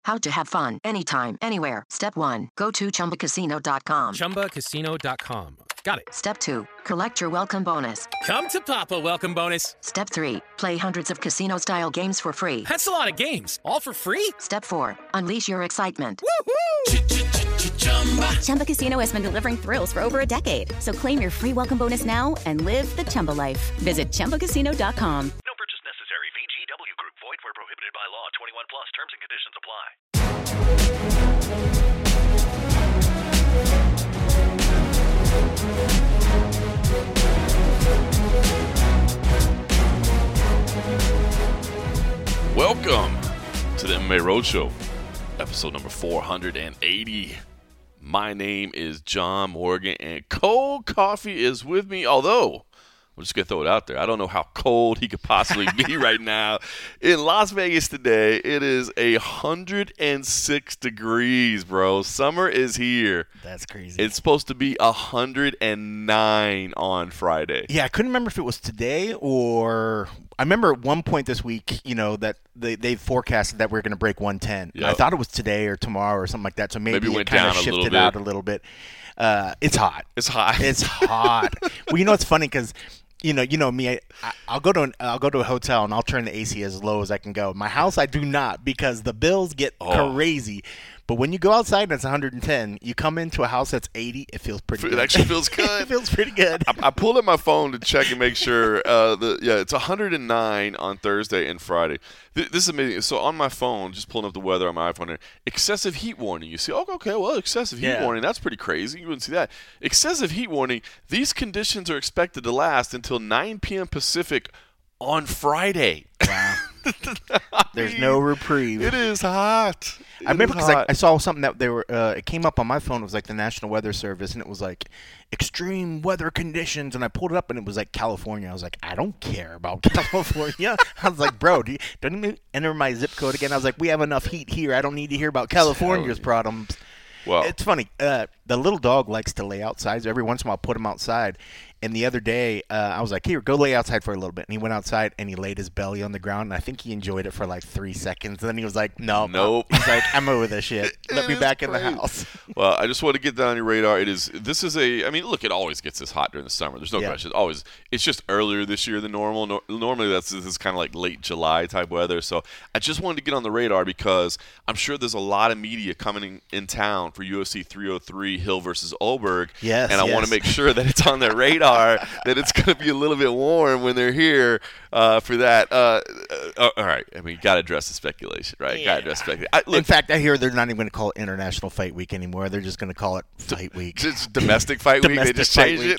How to have fun anytime, anywhere. Step 1. Go to ChumbaCasino.com. ChumbaCasino.com. Got it. Step 2. Collect your welcome bonus. Come to Papa welcome bonus. Step 3. Play hundreds of casino-style games for free. That's a lot of games. All for free? Step 4. Unleash your excitement. Woohoo! Chumba Casino has been delivering thrills for over a decade. So claim your free welcome bonus now and live the Chumba life. Visit ChumbaCasino.com. No purchase necessary. VGW Group. Void where prohibited by law. 21 plus. Terms and conditions apply. Welcome to the MMA Roadshow, episode number 480. My name is John Morgan, and Cold Coffee is with me, although I'm just going to throw it out there. I don't know how cold he could possibly be right now. In Las Vegas today, it is 106 degrees, bro. Summer is here. That's crazy. It's supposed to be 109 on Friday. Yeah, I couldn't remember if it was today or I remember at one point this week, that they forecasted that we were going to break 110. Yep. I thought it was today or tomorrow or something like that, so maybe it it kind of shifted out a little bit. It's hot. It's hot. It's hot. Well, it's funny because you know me. I'll go to a hotel and I'll turn the AC as low as I can go. My house, I do not because the bills get crazy. But when you go outside and it's 110, you come into a house that's 80, it feels pretty good. It actually feels good. It feels pretty good. I pulled up my phone to check and make sure. It's 109 on Thursday and Friday. This is amazing. So on my phone, just pulling up the weather on my iPhone here, excessive heat warning. You see, excessive heat warning. That's pretty crazy. You wouldn't see that. Excessive heat warning. These conditions are expected to last until 9 p.m. Pacific on Friday. Wow. There's no reprieve. It is hot. I remember because I saw something that they were. It came up on my phone. It was like the National Weather Service, and it was like extreme weather conditions. And I pulled it up, and it was like California. I was like, I don't care about California. I was like, bro, don't you enter my zip code again? I was like, we have enough heat here. I don't need to hear about California's problems. Well, it's funny. The little dog likes to lay outside. So every once in a while, I'll put him outside. And the other day, I was like, here, go lay outside for a little bit. And he went outside, and he laid his belly on the ground. And I think he enjoyed it for like 3 seconds. And then he was like, nope. He's like, I'm over this shit. Let me back in the house. Well, I just want to get that on your radar. Look, it always gets this hot during the summer. There's no question. It's just earlier this year than normal. Normally, this is kind of like late July type weather. So I just wanted to get on the radar because I'm sure there's a lot of media coming in town for UFC 303 Hill versus Oberg. Yes. And I want to make sure that it's on their radar. That it's going to be a little bit warm when they're here for that. All right. I mean, you got to address the speculation, right? Yeah. Got to address speculation. In fact, I hear they're not even going to call it International Fight Week anymore. They're just going to call it Fight Week. It's Domestic Fight Week. They just changed it.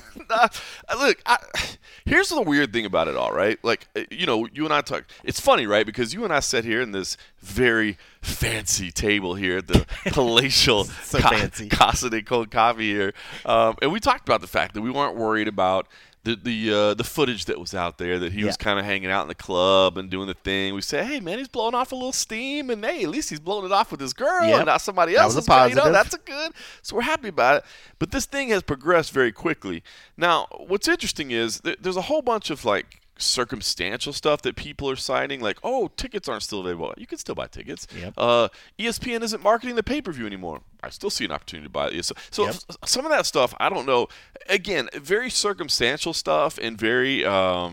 Look, here's the weird thing about it all, right? Like, you and I talk. It's funny, right? Because you and I sat here in this very fancy table here at the palatial Casa de Cold Coffee here, and we talked about the fact that we weren't worried about the footage that was out there, that he was kind of hanging out in the club and doing the thing. We said, hey, man, he's blowing off a little steam, and hey, at least he's blowing it off with his girl and not somebody else. That was a positive. That's a good. So we're happy about it. But this thing has progressed very quickly. Now, what's interesting is there's a whole bunch of circumstantial stuff that people are citing, like, tickets aren't still available. You can still buy tickets. Yep. ESPN isn't marketing the pay-per-view anymore. I still see an opportunity to buy it. So some of that stuff, I don't know. Again, very circumstantial stuff and very,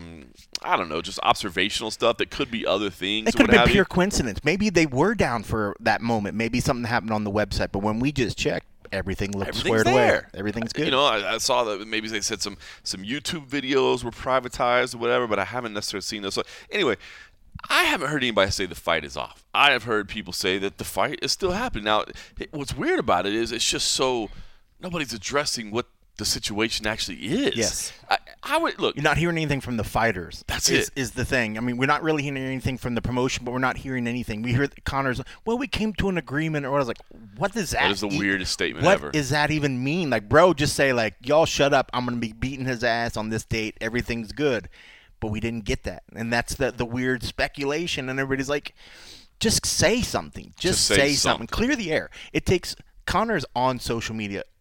just observational stuff that could be other things. It could have been pure coincidence. Maybe they were down for that moment. Maybe something happened on the website, but when we just checked, everything looks squared away. Everything's good. I saw that maybe they said some YouTube videos were privatized or whatever, but I haven't necessarily seen those. So anyway, I haven't heard anybody say the fight is off. I have heard people say that the fight is still happening. Now, what's weird about it is it's just so nobody's addressing what the situation actually is. Yes. I would look. You're not hearing anything from the fighters. That's is the thing. I mean, we're not really hearing anything from the promotion, but we're not hearing anything. We hear Conor's, we came to an agreement, or I was like, what does that? That is the weirdest statement ever. What does that even mean? Like, bro, just say y'all shut up. I'm gonna be beating his ass on this date. Everything's good, but we didn't get that, and that's the weird speculation. And everybody's like, just say something. Just say something. Clear the air. It takes. Conor's on social media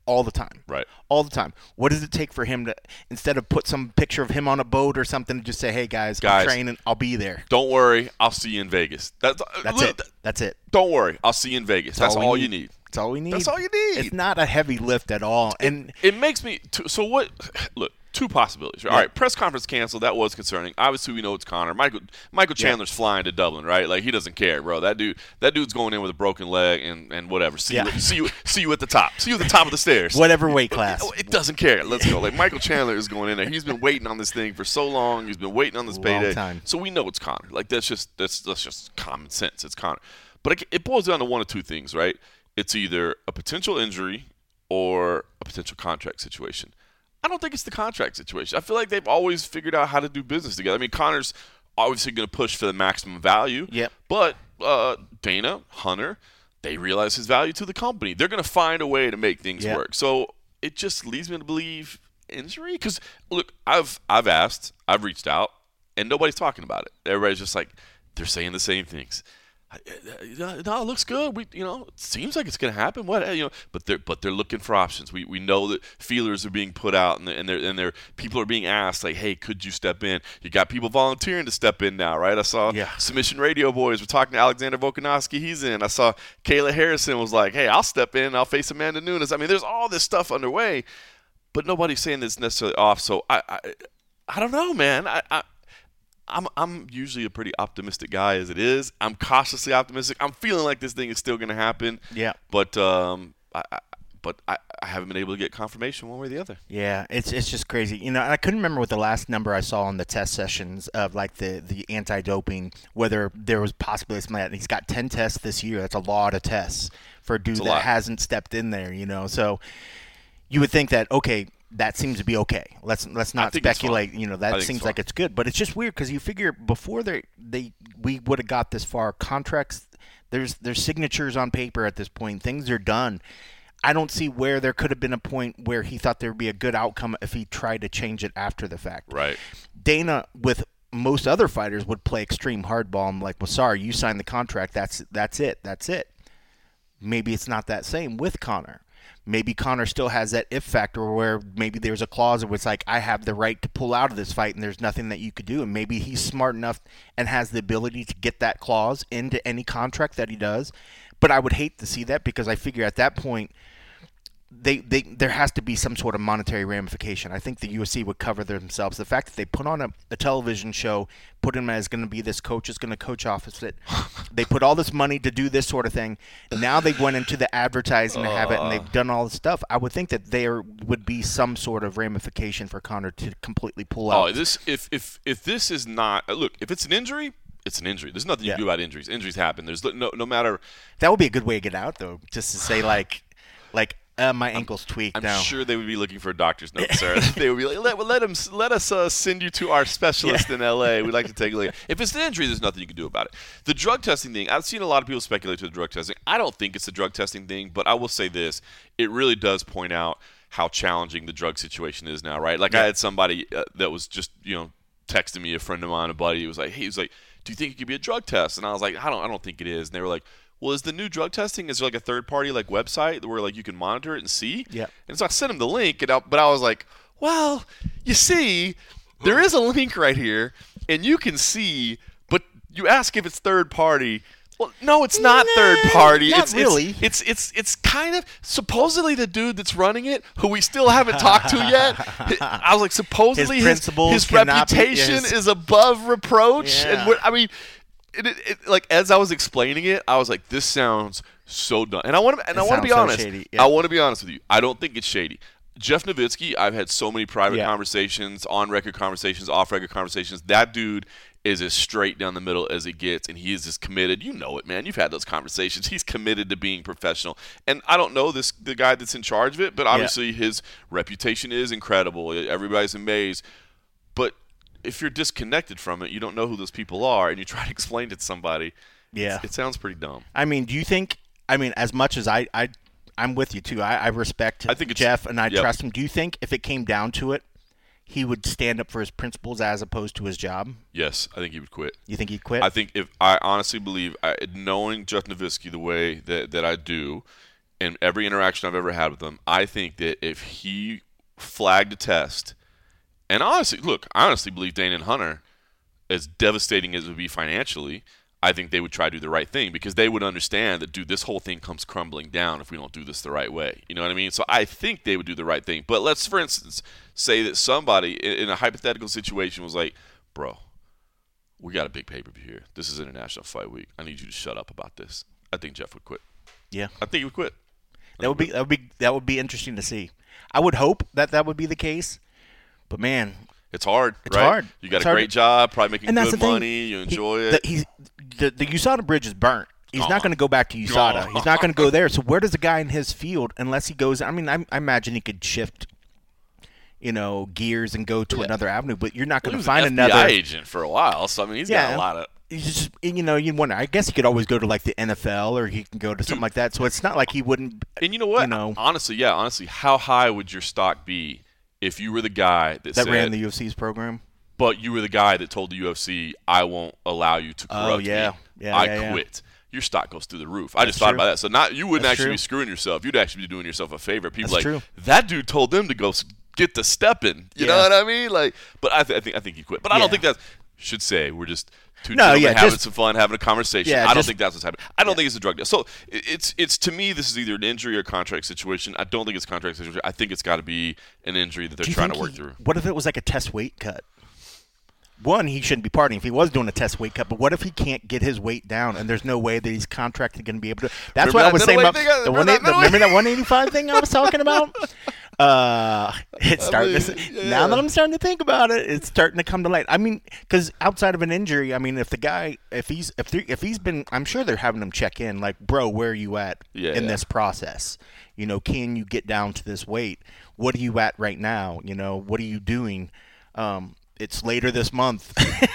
all the time. Right. All the time. What does it take for him to, instead of put some picture of him on a boat or something, just say, hey, guys, I'm training. I'll be there. Don't worry. I'll see you in Vegas. That's it. That's it. Don't worry. I'll see you in Vegas. That's all you need. That's all we need. That's all you need. It's not a heavy lift at all. And it makes me – so what – look. Two possibilities. Right? Yeah. All right, press conference canceled. That was concerning. Obviously, we know it's Conor. Michael Chandler's flying to Dublin, right? Like, he doesn't care, bro. That dude's going in with a broken leg and whatever. See you at the top. See you at the top of the stairs. Whatever weight class. It doesn't care. Let's go. Like, Michael Chandler is going in there. He's been waiting on this thing for so long. He's been waiting on this payday. Time. So we know it's Conor. Like, that's just common sense. It's Conor. But it boils down to one of two things, right? It's either a potential injury or a potential contract situation. I don't think it's the contract situation. I feel like they've always figured out how to do business together. I mean, Conor's obviously going to push for the maximum value. Yep. But Dana, Hunter, they realize his value to the company. They're going to find a way to make things work. So it just leads me to believe injury. Because, look, I've asked, I've reached out, and nobody's talking about it. Everybody's just like, they're saying the same things. No, it looks good. It seems like it's going to happen. But they're looking for options. We know that feelers are being put out, and people are being asked, like, hey, could you step in? You got people volunteering to step in now, right? I saw Submission Radio Boys were talking to Alexander Volkanovski. He's in. I saw Kayla Harrison was like, hey, I'll step in. I'll face Amanda Nunes. I mean, there's all this stuff underway, but nobody's saying this necessarily off. So I don't know, man. I'm usually a pretty optimistic guy as it is. I'm cautiously optimistic. I'm feeling like this thing is still going to happen. Yeah. But I haven't been able to get confirmation one way or the other. Yeah, it's just crazy. And I couldn't remember what the last number I saw on the test sessions of like the anti-doping, whether there was possibly something like that. He's got 10 tests this year. That's a lot of tests for a dude that hasn't stepped in there, So you would think that, okay, that seems to be okay. Let's not speculate. That seems like it's good, but it's just weird because you figure before we would have got this far, contracts, there's signatures on paper at this point. Things are done. I don't see where there could have been a point where he thought there would be a good outcome if he tried to change it after the fact. Right. Dana, with most other fighters, would play extreme hardball. I'm like, well, sorry, you signed the contract. That's it. Maybe it's not that same with Conor. Maybe Conor still has that if factor where maybe there's a clause where it's like, I have the right to pull out of this fight and there's nothing that you could do. And maybe he's smart enough and has the ability to get that clause into any contract that he does. But I would hate to see that because I figure at that point, there has to be some sort of monetary ramification. I think the UFC would cover themselves. The fact that they put on a television show, put him as going to be this coach, is going to coach opposite. They put all this money to do this sort of thing. Now they went into the advertising to have it, and they've done all this stuff. I would think that there would be some sort of ramification for Conor to completely pull out. If this is not look, if it's an injury. It's an injury. There's nothing you can do about injuries. Injuries happen. There's no matter. That would be a good way to get out, though, just to say like. My ankle's tweaked now. I'm sure they would be looking for a doctor's note, sir. They would be like, let us send you to our specialist in L.A. We'd like to take a look. If it's an injury, there's nothing you can do about it. The drug testing thing, I've seen a lot of people speculate to the drug testing. I don't think it's a drug testing thing, but I will say this. It really does point out how challenging the drug situation is now, right? Like I had somebody that was just, texting me, a friend of mine, a buddy. He was like, do you think it could be a drug test? And I was like, I don't think it is. And they were like, well, is the new drug testing, is there like a third-party website where you can monitor it and see? Yeah. And so I sent him the link, but I was like, well, you see, there is a link right here, and you can see, but you ask if it's third-party. Well, no, it's not third-party. Not really. It's kind of supposedly the dude that's running it, who we still haven't talked to yet. I was like, supposedly his reputation is above reproach. Yeah. And as I was explaining it, I was like, this sounds so dumb. And I want to be honest. Shady. Yeah. I want to be honest with you. I don't think it's shady. Jeff Nowitzki, I've had so many private conversations, on-record conversations, off-record conversations. That dude is as straight down the middle as it gets, and he is as committed. You know it, man. You've had those conversations. He's committed to being professional. And I don't know the guy that's in charge of it, but obviously his reputation is incredible. Everybody's amazed. But if you're disconnected from it, you don't know who those people are, and you try to explain it to somebody, it sounds pretty dumb. I mean, do you think – as much as I'm with you, too. I respect Jeff, and I trust him. Do you think if it came down to it, he would stand up for his principles as opposed to his job? Yes, I think he would quit. You think he'd quit? I think I honestly believe, knowing Jeff Nowitzki the way that I do, in every interaction I've ever had with him, I think that if he flagged a test, and I honestly believe Dana and Hunter, as devastating as it would be financially, I think they would try to do the right thing because they would understand that, dude, this whole thing comes crumbling down if we don't do this the right way. You know what I mean? So I think they would do the right thing. But let's, for instance, say that somebody in a hypothetical situation was like, bro, we got a big pay-per-view here. This is International Fight Week. I need you to shut up about this. I think Jeff would quit. Yeah. I think he would quit. That would be interesting to see. I would hope that would be the case. But man, it's hard. It's right? hard. You got it's a great job, probably making good thing. money. You enjoy it. The USADA bridge is burnt. He's not going to go back to USADA. He's not going to go there. So where does a guy in his field, unless he goes? I mean, I imagine he could shift, gears and go to another avenue. But you're not going to find another FBI agent for a while. So I mean, he's got a lot of. He's just, you wonder. I guess he could always go to like the NFL, or he can go to something like that. So it's not like he wouldn't. And you know what? Honestly, how high would your stock be if you were the guy that said, ran the UFC's program? But you were the guy that told the UFC, I won't allow you to corrupt me. I quit. Your stock goes through the roof. I just thought about that. So you wouldn't actually be screwing yourself. You'd actually be doing yourself a favor. People that dude told them to go get the stepping. You know what I mean? But I think he quit. But I don't think that should say we're just two gentlemen having some fun, having a conversation. I don't think that's what's happening. I don't think it's a drug deal. So it's to me, this is either an injury or a contract situation. I don't think it's a contract situation. I think it's got to be an injury that they're trying to work through. What if it was like a test weight cut? One, he shouldn't be partying if he was doing a test weight cut. But what if he can't get his weight down and there's no way that he's contracted going to be able to? That's what I was saying about remember that 185 thing I was talking about. It's starting now that I'm starting to think about it, it's starting to come to light. I mean, because outside of an injury, I mean, if the guy, if he's been, I'm sure they're having him check in, like, bro, where are you at in this process? Can you get down to this weight? What are you at right now? What are you doing? It's later this month.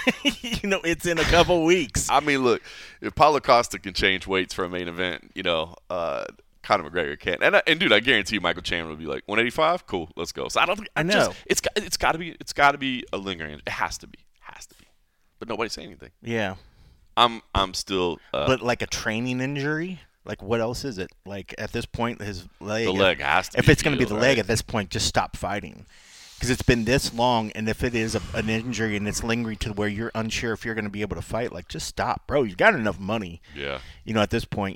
It's in a couple weeks. I mean, look, if Paulo Costa can change weights for a main event, Conor McGregor can't. And dude, I guarantee you Michael Chandler would be like, 185? Cool, let's go. So I don't think I know. It's got to be a lingering. It has to be. But nobody's saying anything. Yeah. I'm still but like a training injury? Like, what else is it? Like, at this point, his leg. The leg has to be. If it's going to be the leg at this point, just stop fighting. Because it's been this long, and if it is an injury and it's lingering to where you're unsure if you're going to be able to fight, like, just stop, bro. You've got enough money. Yeah. At this point,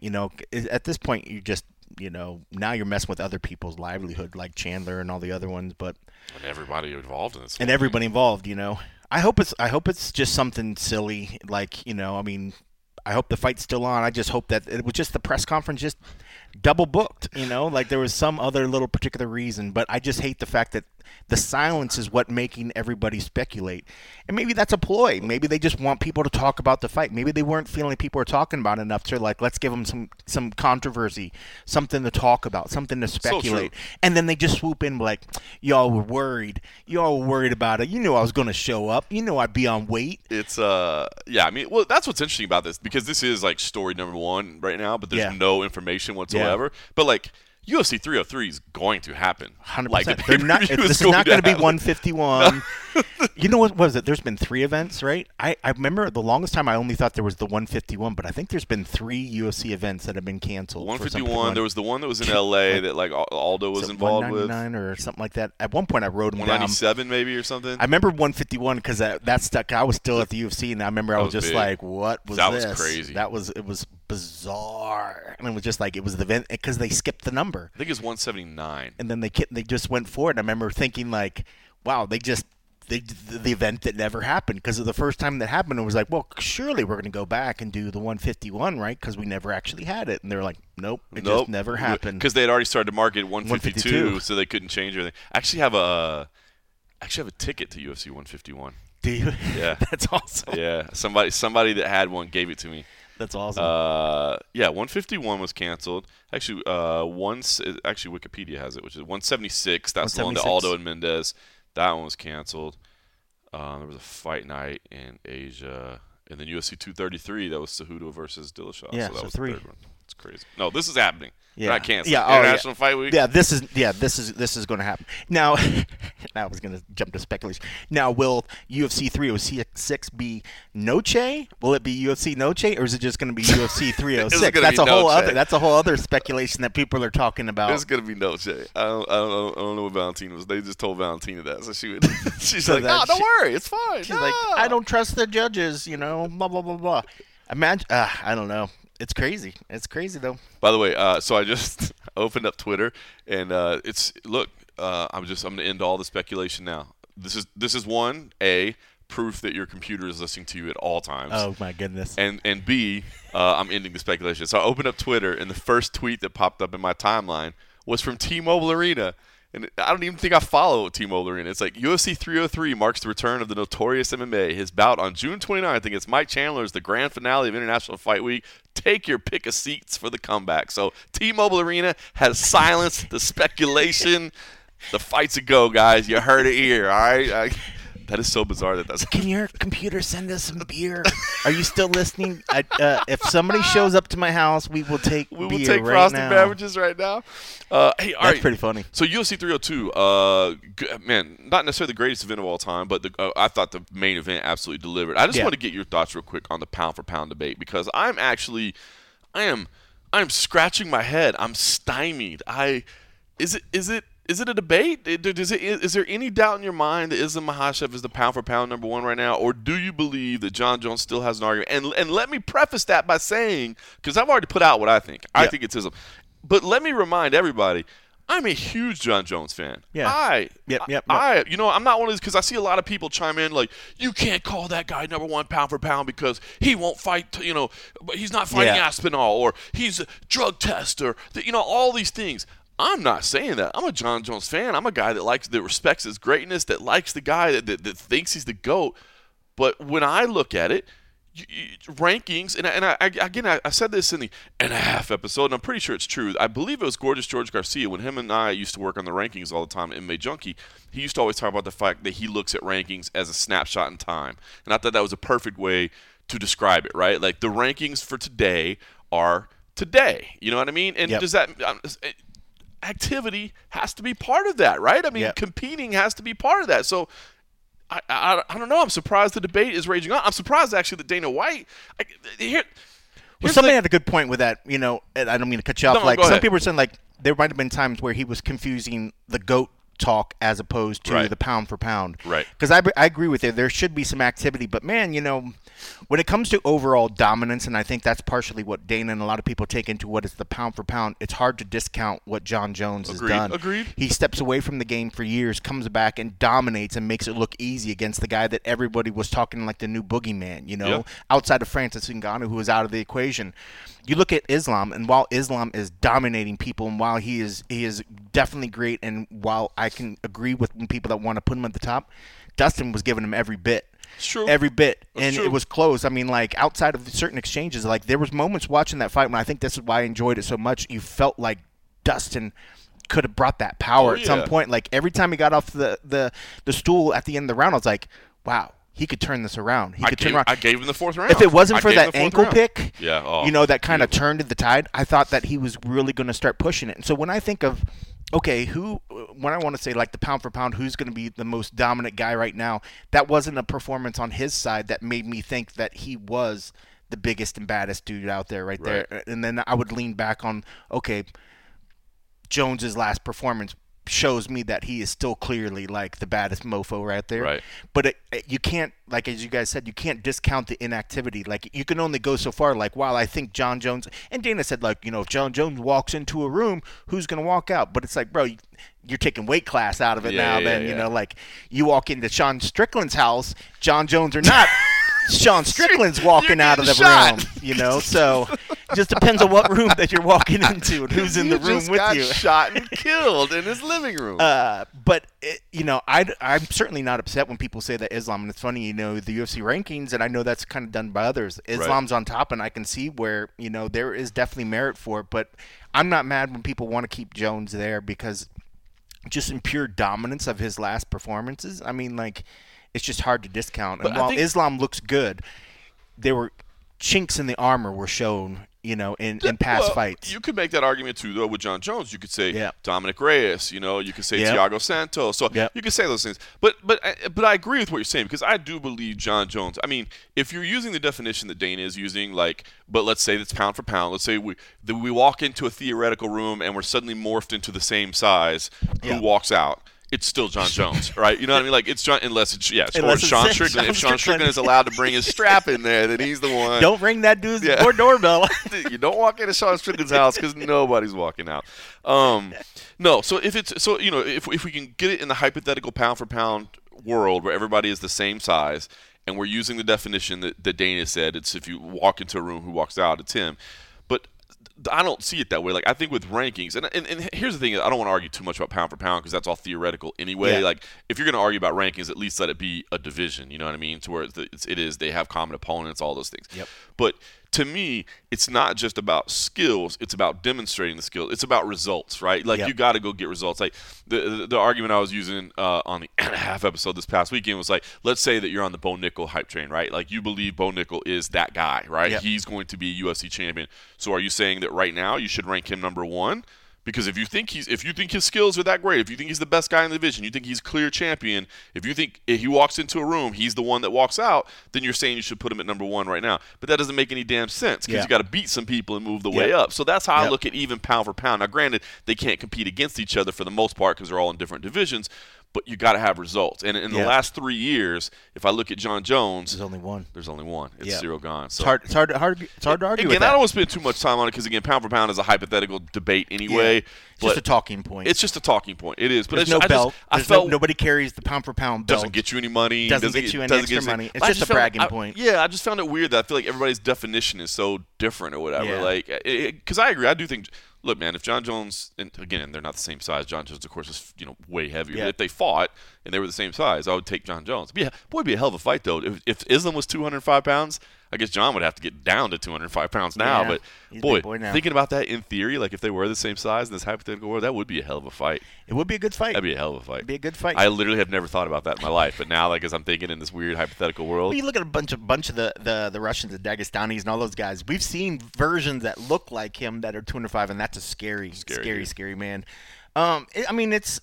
you just, now you're messing with other people's livelihood, like Chandler and all the other ones. And everybody involved in this. And everybody involved, I hope it's just something silly, like, I mean, I hope the fight's still on. I just hope that it was just the press conference just double booked, like there was some other little particular reason. But I just hate the fact that the silence is what making everybody speculate. And maybe that's a ploy. Maybe they just want people to talk about the fight. Maybe they weren't feeling people were talking about enough to, like, let's give them some controversy, something to talk about, something to speculate. So and then they just swoop in like, y'all were worried. Y'all were worried about it. I was going to show up. I'd be on weight. It's, I mean, well, that's what's interesting about this, because this is, like, story number one right now, but there's no information whatsoever. Yeah. But, like, UFC 303 is going to happen. 100%. Like, this is not going to be 151. You know what was it? There's been 3 events, right? I remember the longest time I only thought there was the 151, but I think there's been 3 UFC events that have been canceled. 151. There was the one that was in LA that, like, Aldo was involved with, 199 or something like that. At one point, I wrote them 197 down. maybe or something. I remember 151 because that stuck. I was still at the UFC, and I remember I was just big. Like, "What was that? This? That was crazy. It was bizarre, and it was just like it was the event because they skipped the number. I think it's 179, and then they just went for it. And I remember thinking like, "Wow, they did the event that never happened." Because the first time that happened, it was like, "Well, surely we're going to go back and do the 151, right?" Because we never actually had it, and they're like, "Nope, it just never happened." Because they had already started to market 152, so they couldn't change anything. I actually have a ticket to UFC 151. Do you? Yeah, that's awesome. Yeah, somebody that had one gave it to me. That's awesome. 151 was canceled. Actually, Wikipedia has it, which is 176. That's the one that Aldo and Mendez. That one was canceled. There was a fight night in Asia, and then UFC 233. That was Cejudo versus Dillashaw. Yeah, so that was 3. the third one. It's crazy. No, this is happening. Yeah. Not canceled. Yeah. International Fight Week. Yeah. This is going to happen. Now, I was going to jump to speculation. Now, will UFC 306 be Noche? Will it be UFC Noche, or is it just going to be UFC 306? That's a whole other speculation that people are talking about. It's going to be Noche. I don't know what Valentina was. They just told Valentina that, so she's like, "No, don't worry, it's fine." She's like, "I don't trust the judges," blah blah blah blah. Imagine, I don't know. It's crazy. It's crazy though. By the way, so I just opened up Twitter, and I'm going to end all the speculation now. This is one, A, proof that your computer is listening to you at all times. Oh my goodness. And B, I'm ending the speculation. So I opened up Twitter, and the first tweet that popped up in my timeline was from T-Mobile Arena. And I don't even think I follow T-Mobile Arena. It's like UFC 303 marks the return of the Notorious MMA. His bout on June 29th against Mike Chandler is the grand finale of International Fight Week. Take your pick of seats for the comeback. So T-Mobile Arena has silenced the speculation. The fight's a go, guys. You heard it here, all right? That is so bizarre that's. Can your computer send us some beer? Are you still listening? If somebody shows up to my house, we will take beer right now. We will take frosty beverages right now. Hey, all right. That's pretty funny. So UFC 302, man, not necessarily the greatest event of all time, but I thought the main event absolutely delivered. I just want to get your thoughts real quick on the pound for pound debate, because I am scratching my head. I'm stymied. Is it a debate? Is there any doubt in your mind that Islam Makhachev is the pound-for-pound number one right now, or do you believe that John Jones still has an argument? And let me preface that by saying, because I've already put out what I think. I think it's Islam. But let me remind everybody, I'm a huge John Jones fan. Yeah. I'm not one of these, because I see a lot of people chime in like, you can't call that guy number one pound for pound because he won't fight, he's not fighting Aspinall, or he's a drug tester, all these things. I'm not saying that. I'm a John Jones fan. I'm a guy that respects his greatness, that likes the guy, that thinks he's the GOAT. But when I look at it, rankings, and I said this in the and a half episode, and I'm pretty sure it's true. I believe it was Gorgeous George Garcia, when him and I used to work on the rankings all the time in MMA Junkie. He used to always talk about the fact that he looks at rankings as a snapshot in time. And I thought that was a perfect way to describe it, right? Like, the rankings for today are today. You know what I mean? And does that activity has to be part of that, right? I mean, competing has to be part of that. So I don't know. I'm surprised the debate is raging on. I'm surprised actually that Dana White. Somebody had a good point with that. And I don't mean to cut you off. Some people were saying there might have been times where he was confusing the GOAT talk as opposed to the pound for pound. Right. Because I agree with you. There should be some activity. But, man, when it comes to overall dominance, and I think that's partially what Dana and a lot of people take into what is the pound for pound, it's hard to discount what John Jones has done. Agreed. He steps away from the game for years, comes back and dominates and makes it look easy against the guy that everybody was talking like the new boogeyman, outside of Francis Ngannou, who was out of the equation. You look at Islam, and while Islam is dominating people, and while he is definitely great, and while I can agree with people that want to put him at the top, Dustin was giving him every bit. It's true. Every bit. That's and true. It was close. I mean, outside of certain exchanges, there was moments watching that fight when I think this is why I enjoyed it so much. You felt like Dustin could have brought that power at some point. Like, every time he got off the stool at the end of the round, I was like, wow. He could turn this around. I gave him the fourth round. If it wasn't for that ankle pick, that kind of beautiful. turned the tide, I thought that he was really going to start pushing it. And so when I think of, when I want to say the pound for pound, who's going to be the most dominant guy right now, that wasn't a performance on his side that made me think that he was the biggest and baddest dude out there right there. And then I would lean back on, Jones's last performance shows me that he is still clearly the baddest mofo right there. Right. But you can't, as you guys said, you can't discount the inactivity. You can only go so far. While I think John Jones, and Dana said, if John Jones walks into a room, who's going to walk out? But it's bro, you're taking weight class out of it now. You walk into Sean Strickland's house, John Jones or not, Sean Strickland's walking out of the room, so it just depends on what room that you're walking into and who's in the room with you. Shot and killed in his living room. But I'm certainly not upset when people say that Islam, and it's funny, the UFC rankings, and I know that's kind of done by others. Islam's on top, and I can see where there is definitely merit for it. But I'm not mad when people want to keep Jones there, because just in pure dominance of his last performances, I mean, it's just hard to discount. And while Islam looks good, there were chinks in the armor were shown, in past fights. You could make that argument too, though, with John Jones. You could say Dominic Reyes. You could say Thiago Santos. So you could say those things. But I agree with what you're saying, because I do believe John Jones. I mean, if you're using the definition that Dana is using, but let's say it's pound for pound. Let's say we walk into a theoretical room and we're suddenly morphed into the same size. Who walks out? It's still John Jones, right? You know what I mean? Like, it's John, unless it's Sean Strickland. If Sean Strickland is allowed to bring his strap in there, then he's the one. Don't ring that dude's doorbell. You don't walk into Sean Strickland's house, because nobody's walking out. No, so if we can get it in the hypothetical pound for pound world where everybody is the same size, and we're using the definition that Dana said, it's if you walk into a room, who walks out, it's him. But I don't see it that way. Like, I think with rankings, and here's the thing, I don't want to argue too much about pound for pound, because that's all theoretical anyway. Like, if you're going to argue about rankings, at least let it be a division, you know what I mean, to where they have common opponents, all those things. But to me, it's not just about skills, it's about demonstrating the skills. It's about results, right? Like, you got to go get results. Like, the argument I was using on the half episode this past weekend was like, let's say that you're on the Bo Nickel hype train, right? Like, you believe Bo Nickel is that guy, right? He's going to be UFC champion. So are you saying that right now you should rank him number one? Because if you think his skills are that great, if you think he's the best guy in the division, you think he's clear champion, if you think if he walks into a room, he's the one that walks out, then you're saying you should put him at number one right now. But that doesn't make any damn sense, because you got to beat some people and move the way up. So that's how I look at even pound for pound. Now, granted, they can't compete against each other for the most part, because they're all in different divisions. But you got to have results. And in the last 3 years, if I look at John Jones, there's only one. It's Cyril Gane. So it's hard to argue again, with that. I don't want to spend too much time on it, because, again, pound for pound is a hypothetical debate anyway. It's just a talking point. It's just a talking point. It is. But there's no belt. Nobody carries the pound for pound belt. Doesn't get you any money. Doesn't get you any extra money. It's just a bragging point. Yeah, I just found it weird that I feel like everybody's definition is so different or whatever. Like, because I agree. I do think. Look, man, if John Jones, and again, they're not the same size. John Jones, of course, is way heavier. But if they fought and they were the same size, I would take John Jones. It'd be a hell of a fight, though. If Islam was 205 pounds, I guess John would have to get down to 205 pounds now. But boy, thinking about that in theory, like if they were the same size in this hypothetical world, that would be a hell of a fight. It would be a good fight. That'd be a hell of a fight. It'd be a good fight. I literally have never thought about that in my life, but now, like, as I'm thinking in this weird hypothetical world, you look at a bunch of the Russians, the Dagestanis, and all those guys. We've seen versions that look like him that are 205, and that's a scary man. I mean, it's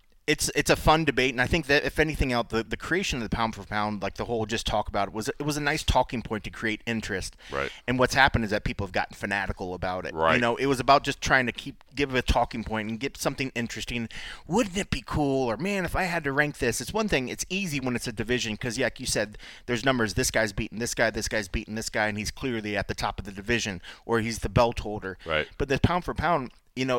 a fun debate, and I think that if anything else, the creation of the pound for pound, like the whole just talk about it was a nice talking point to create interest. Right. And what's happened is that people have gotten fanatical about it. Right. It was about just trying to give a talking point and get something interesting. Wouldn't it be cool? Or, man, if I had to rank this, it's one thing. It's easy when it's a division, because, like you said, there's numbers. This guy's beating this guy. This guy's beating this guy, and he's clearly at the top of the division, or he's the belt holder. Right. But the pound for pound,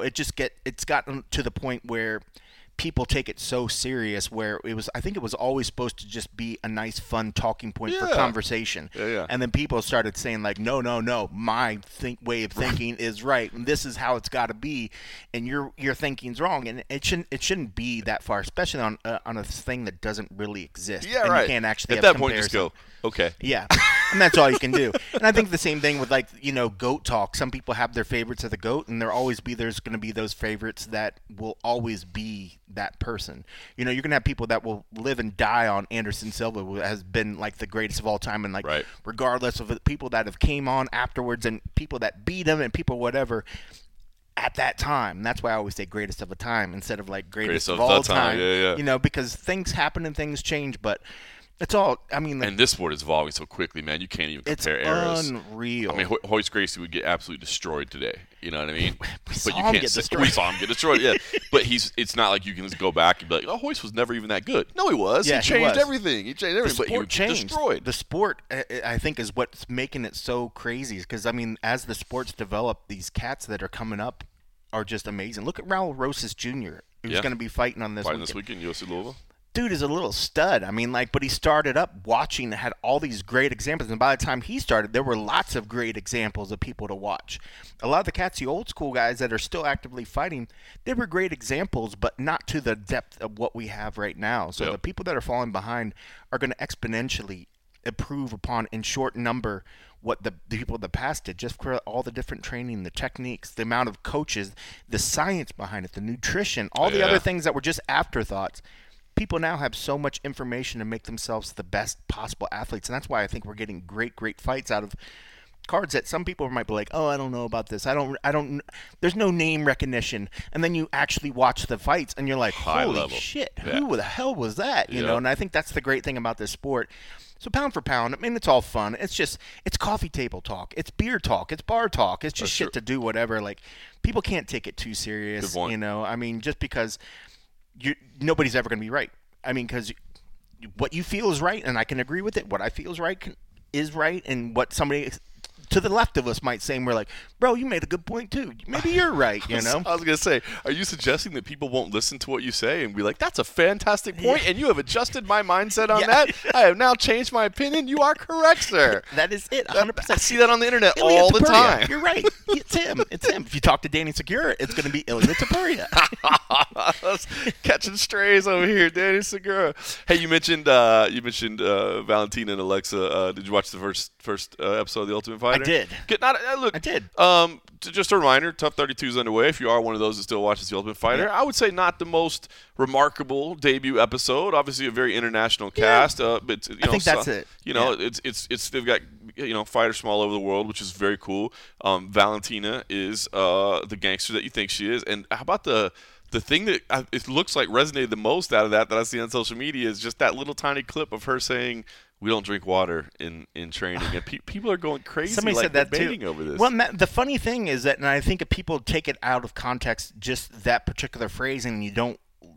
it's gotten to the point where people take it so serious, where I think it was always supposed to just be a nice, fun talking point for conversation. Yeah. And then people started saying, like, no, my way of thinking is right, and this is how it's got to be, and your thinking's wrong. And it shouldn't be that far, especially on a thing that doesn't really exist. Yeah, and right. You can't actually at have that point just go, okay. Yeah. And that's all you can do. And I think the same thing with, like, GOAT talk. Some people have their favorites of the GOAT, and there's going to be those favorites that will always be that person. You're going to have people that will live and die on Anderson Silva, who has been, like, the greatest of all time, and, like, regardless of the people that have came on afterwards and people that beat him and people whatever at that time. And that's why I always say greatest of a time instead of, like, greatest of all time. Yeah. Because things happen and things change, but it's all, I mean, like, and this sport is evolving so quickly, man. You can't even compare eras. It's unreal. I mean, Hoist Gracie would get absolutely destroyed today. You know what I mean? We saw him get destroyed. Yeah, but it's not like you can just go back and be like, "Oh, Hoist was never even that good." No, he was. Yeah, he changed everything. He changed everything. The sport but he was destroyed. The sport, I think, is what's making it so crazy. Because, I mean, as the sports develop, these cats that are coming up are just amazing. Look at Raul Rosas Jr., who's going to be fighting on this weekend, UFC Louisville. Dude is a little stud. I mean, like, but he started up watching, had all these great examples, and by the time he started, there were lots of great examples of people to watch. A lot of the cats, the old school guys that are still actively fighting, they were great examples, but not to the depth of what we have right now. So the people that are falling behind are going to exponentially improve upon, in short number, what the people of the past did, just for all the different training, the techniques, the amount of coaches, the science behind it, the nutrition, all the other things that were just afterthoughts. People now have so much information to make themselves the best possible athletes, and that's why I think we're getting great fights out of cards that some people might be like, oh, I don't know about this. I don't. There's no name recognition, and then you actually watch the fights, and you're like, holy shit, who the hell was that? You know, and I think that's the great thing about this sport. So pound for pound, I mean, it's all fun. It's coffee table talk. It's beer talk. It's bar talk. It's just shit to do whatever. Like, people can't take it too serious, you know. I mean, just because nobody's ever going to be right. I mean, because what you feel is right, and I can agree with it. What I feel is right, and what somebody to the left of us might say, and we're like, bro, you made a good point too. Maybe you're right, you know? I was going to say, are you suggesting that people won't listen to what you say and be like, that's a fantastic point, and you have adjusted my mindset on that? I have now changed my opinion. You are correct, sir. That is it, 100%. I see that on the internet all the time. You're right. It's him. It's him. If you talk to Danny Segura, it's going to be Ilya Topuria. Catching strays over here, Danny Segura. Hey, you mentioned Valentina and Alexa. Did you watch the first episode of The Ultimate Fighter? I did. I did. Just a reminder, Tough 32 is underway. If you are one of those that still watches The Ultimate Fighter, I would say not the most remarkable debut episode. Obviously, a very international cast. But I think that's it. You know, it's they've got fighters from all over the world, which is very cool. Valentina is the gangster that you think she is, and how about the thing that it looks like resonated the most out of that I see on social media is just that little tiny clip of her saying, we don't drink water in training. And people are going crazy. Somebody said that too. Over this. Well, the funny thing is that, and I think if people take it out of context, just that particular phrase, and you don't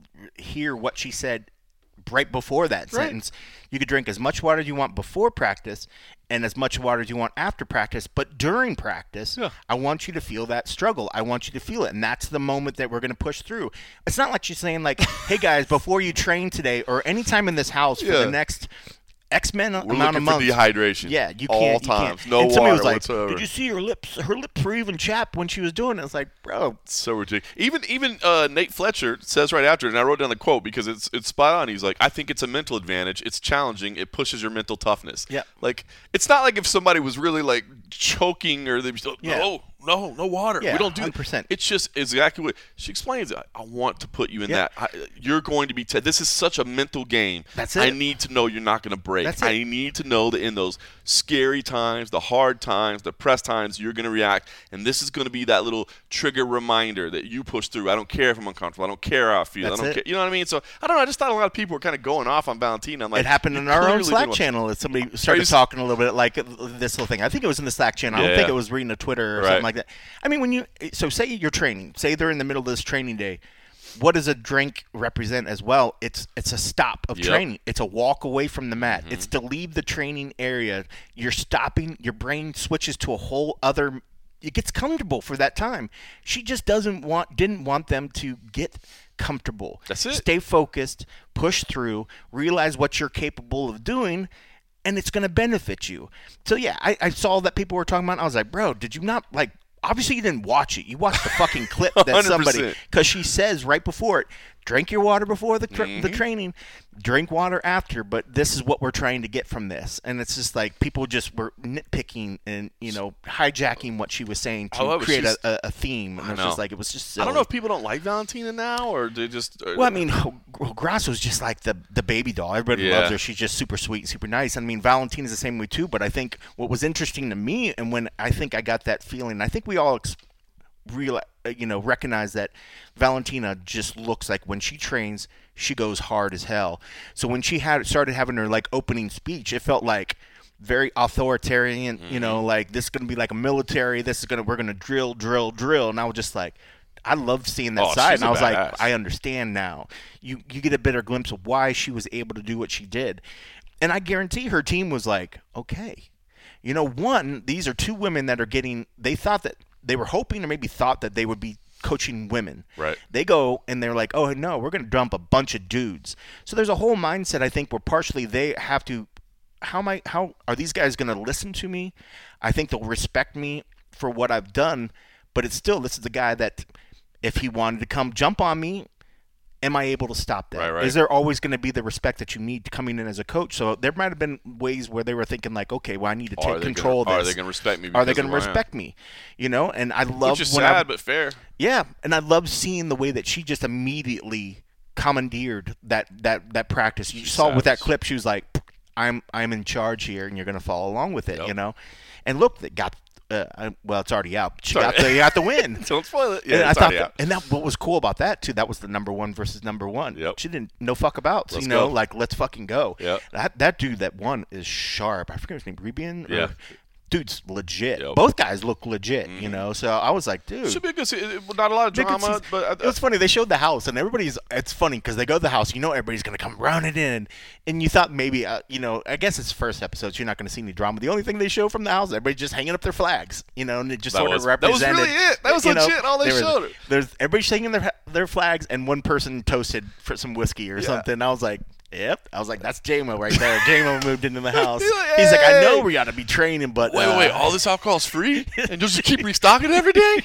hear what she said right before that sentence, you could drink as much water as you want before practice and as much water as you want after practice. But during practice, I want you to feel that struggle. I want you to feel it. And that's the moment that we're going to push through. It's not like she's saying, like, hey, guys, before you train today or anytime in this house for the next X-Men amount of months. For dehydration. Yeah, you all can't. times. You can't. No and somebody water was like, whatsoever. Did you see her lips? Her lips were even chapped when she was doing it. It's like, bro. It's so ridiculous. Even Nate Fletcher says right after it, and I wrote down the quote because it's spot on. He's like, I think it's a mental advantage. It's challenging. It pushes your mental toughness. Yeah. Like, it's not like if somebody was really, like, choking or they'd be like, no water. Yeah, we don't do 100%. it. It's just exactly what she explains. I want to put you in that. You're going to be this is such a mental game. That's it. I need to know you're not going to break. That's it. I need to know that in those scary times, the hard times, the press times, you're going to react. And this is going to be that little trigger reminder that you push through. I don't care if I'm uncomfortable. I don't care how I feel. That's I don't care. You know what I mean? So I don't know. I just thought a lot of people were kind of going off on Valentina. I'm like, it happened in our own Slack channel. That somebody started talking a little bit like this little thing. I think it was in the Slack channel. I don't think it was reading a Twitter or something like that. I mean, so say you're training. Say they're in the middle of this training day. What does a drink represent as well? It's a stop of training. It's a walk away from the mat. It's to leave the training area. You're stopping. Your brain switches to a whole other. It gets comfortable for that time. She just didn't want them to get comfortable. That's it. Stay focused. Push through. Realize what you're capable of doing. And it's going to benefit you. So, yeah, I saw that people were talking about it. I was like, bro, did you not, like, obviously you didn't watch it. You watched the fucking clip that somebody, because she says right before it, drink your water before the training, drink water after, but this is what we're trying to get from this. And it's just like people just were nitpicking and, hijacking what she was saying to create a theme. And it was just silly. I don't know if people don't like Valentina now or they just... Well, I mean, Grasso's just like the baby doll. Everybody loves her. She's just super sweet and super nice. I mean, Valentina's the same way too, but I think what was interesting to me, and when I think I got that feeling, I think we all recognize that Valentina just looks like when she trains, she goes hard as hell. So when she started having her like opening speech, it felt like very authoritarian. Like this is gonna be like a military. We're gonna drill. And I was just like, I loved seeing that side. And I was like, I understand now. You get a better glimpse of why she was able to do what she did, and I guarantee her team was like, okay, these are two women that are getting. They thought that. They were hoping or maybe thought that they would be coaching women. Right. They go and they're like, oh, no, we're going to dump a bunch of dudes. So there's a whole mindset, I think, where partially they have to how are these guys going to listen to me? I think they'll respect me for what I've done, but it's still, this is the guy that if he wanted to come jump on me, am I able to stop that? Right. Is there always going to be the respect that you need coming in as a coach? So there might have been ways where they were thinking like, okay, well, I need to take control of this. Are they going to respect me? Are they going to respect me? And I love which is sad but fair. Yeah, and I love seeing the way that she just immediately commandeered that practice. You saw with that clip, she was like, I'm in charge here, and you're going to follow along with it, And look, they got. Well, it's already out. She got the win. Don't spoil it. Yeah, Yeah, it's already out. And what was cool about that too? That was the number 1 versus number 1. Yep. She didn't no fuck about. Let's you know, go. like let's fucking go. Yep. That dude that won is sharp. I forget his name. Rebian. Yeah. Dude's legit. Yep. Both guys look legit. You know. So I was like, dude. Should be a good not a lot of drama, but It was funny. They showed the house, and it's funny because they go to the house. You know, everybody's going to come running in. And you thought maybe, you know, I guess it's first episode, so you're not going to see any drama. The only thing they show from the house, everybody just hanging up their flags, you know, and it just That sort of was represented. really it. That was legit, all they showed. There's everybody's hanging their flags, and one person toasted for some whiskey or something. I was like, yep. I was like, that's J-Mo right there. J-Mo moved into the house. He's like, I know we got to be training, but wait, all this alcohol's free, and just keep restocking it every day.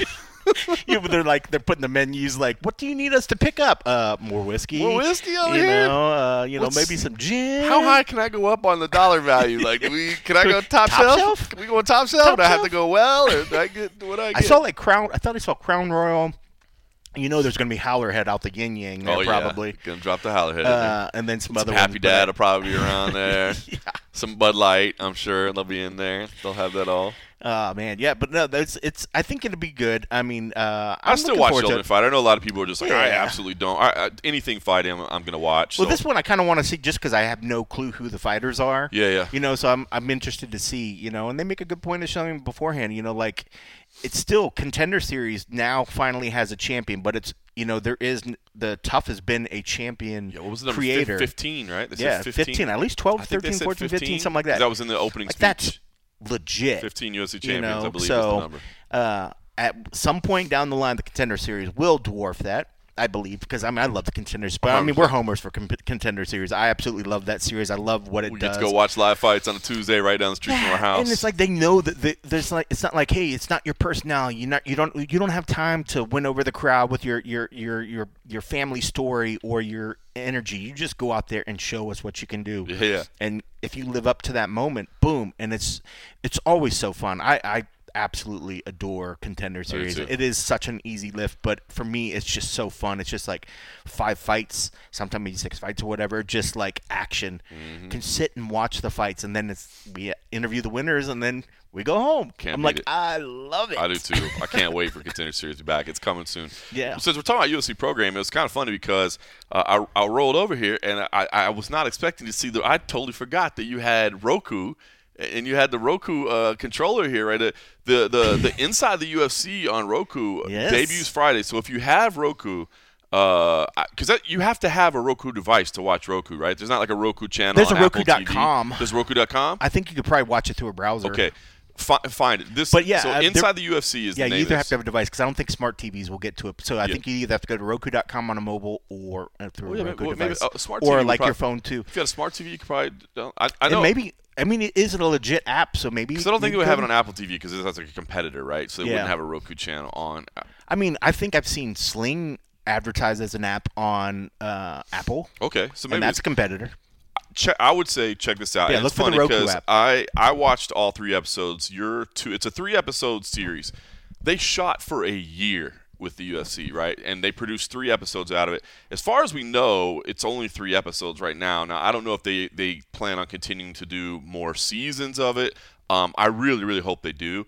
Yeah, but they're putting the menus like, what do you need us to pick up? More whiskey. More whiskey over you here? know, What's- maybe some gin. How high can I go up on the dollar value? Like, can I go top shelf? Can we go top shelf? Top Do I have shelf? to go well, or do I get what I get? I saw like Crown. I thought I saw Crown Royal. You know, there's going to be Howler Head out the yin yang there probably. Yeah. Gonna drop the Howler Head in there. And then some Some other Happy ones, Dad but- will probably be around there. Some Bud Light, I'm sure they'll be in there. They'll have that all. Man, yeah, but no, it's. I think it'll be good. I mean, I still watch the Ultimate Fighter. I know a lot of people are just like, I Yeah. absolutely don't. Anything fighting, I'm gonna watch. Well, so. this one I kind of want to see just because I have no clue who the fighters are. Yeah. You know, so I'm interested to see. You know, and they make a good point of showing beforehand. You know, like it's still Contender Series now finally has a champion, but it's. You know, the Tough has been a champion What was the number? creator. 15, right? They Yeah, said 15. At least 12, I think they 13, said 14, 15, something like 'cause that. That was in the opening Like, speech. that's legit. 15 UFC champions, You know, I believe, is so, the number. At some point down the line, the Contender Series will dwarf that, I believe, because I mean I love the Contenders, but I mean we're homers for Contender Series. I absolutely love that series. I love what it We does. get to go watch live fights on a Tuesday right down the street from our house. And it's like they know that there's like it's not like, hey, it's not your personality. You don't have time to win over the crowd with your family story or your energy. You just go out there and show us what you can do. Yeah. And if you live up to that moment, boom, and it's always so fun. I absolutely adore Contender Series. too. It is such an easy lift, but for me, it's just so fun. It's just like 5 fights, sometimes maybe 6 fights or whatever, just like action. Can sit and watch the fights, and then we interview the winners, and then we go home. Can't I'm beat like, it. I love it. I do too. I can't wait for Contender Series to be back. It's coming soon. Yeah. Since we're talking about UFC programming, it was kind of funny because I rolled over here and I was not expecting to see I totally forgot that you had Roku. And you had the Roku controller here, right? The Inside the UFC on Roku Yes. debuts Friday. So if you have Roku, because you have to have a Roku device to watch Roku, right? There's not like a Roku channel. There's on a Apple Roku.com. TV. There's Roku.com. I think you could probably watch it through a browser. Okay, find it. But yeah, so Inside the UFC is yeah, the name you either of have this. to have a device because I don't think smart TVs will get to it. So I think you either have to go to Roku.com on a mobile or through a Roku device, smart TV or would like your probably- phone too. If you had a smart TV, you could probably. I know. And maybe it is a legit app, so maybe. Because I don't think you they would have it could- on Apple TV because that's like a competitor, right? So they Yeah. wouldn't have a Roku channel on. I mean, I think I've seen Sling advertised as an app on Apple, Okay, so maybe and that's a competitor. I would say check this out. Yeah, And look it's for the funny Roku because app. I watched all 3 episodes. It's a 3-episode series. They shot for a year with the UFC, right? And they produced 3 episodes out of it. As far as we know, it's only 3 episodes right now. Now I don't know if they plan on continuing to do more seasons of it. I really, really hope they do.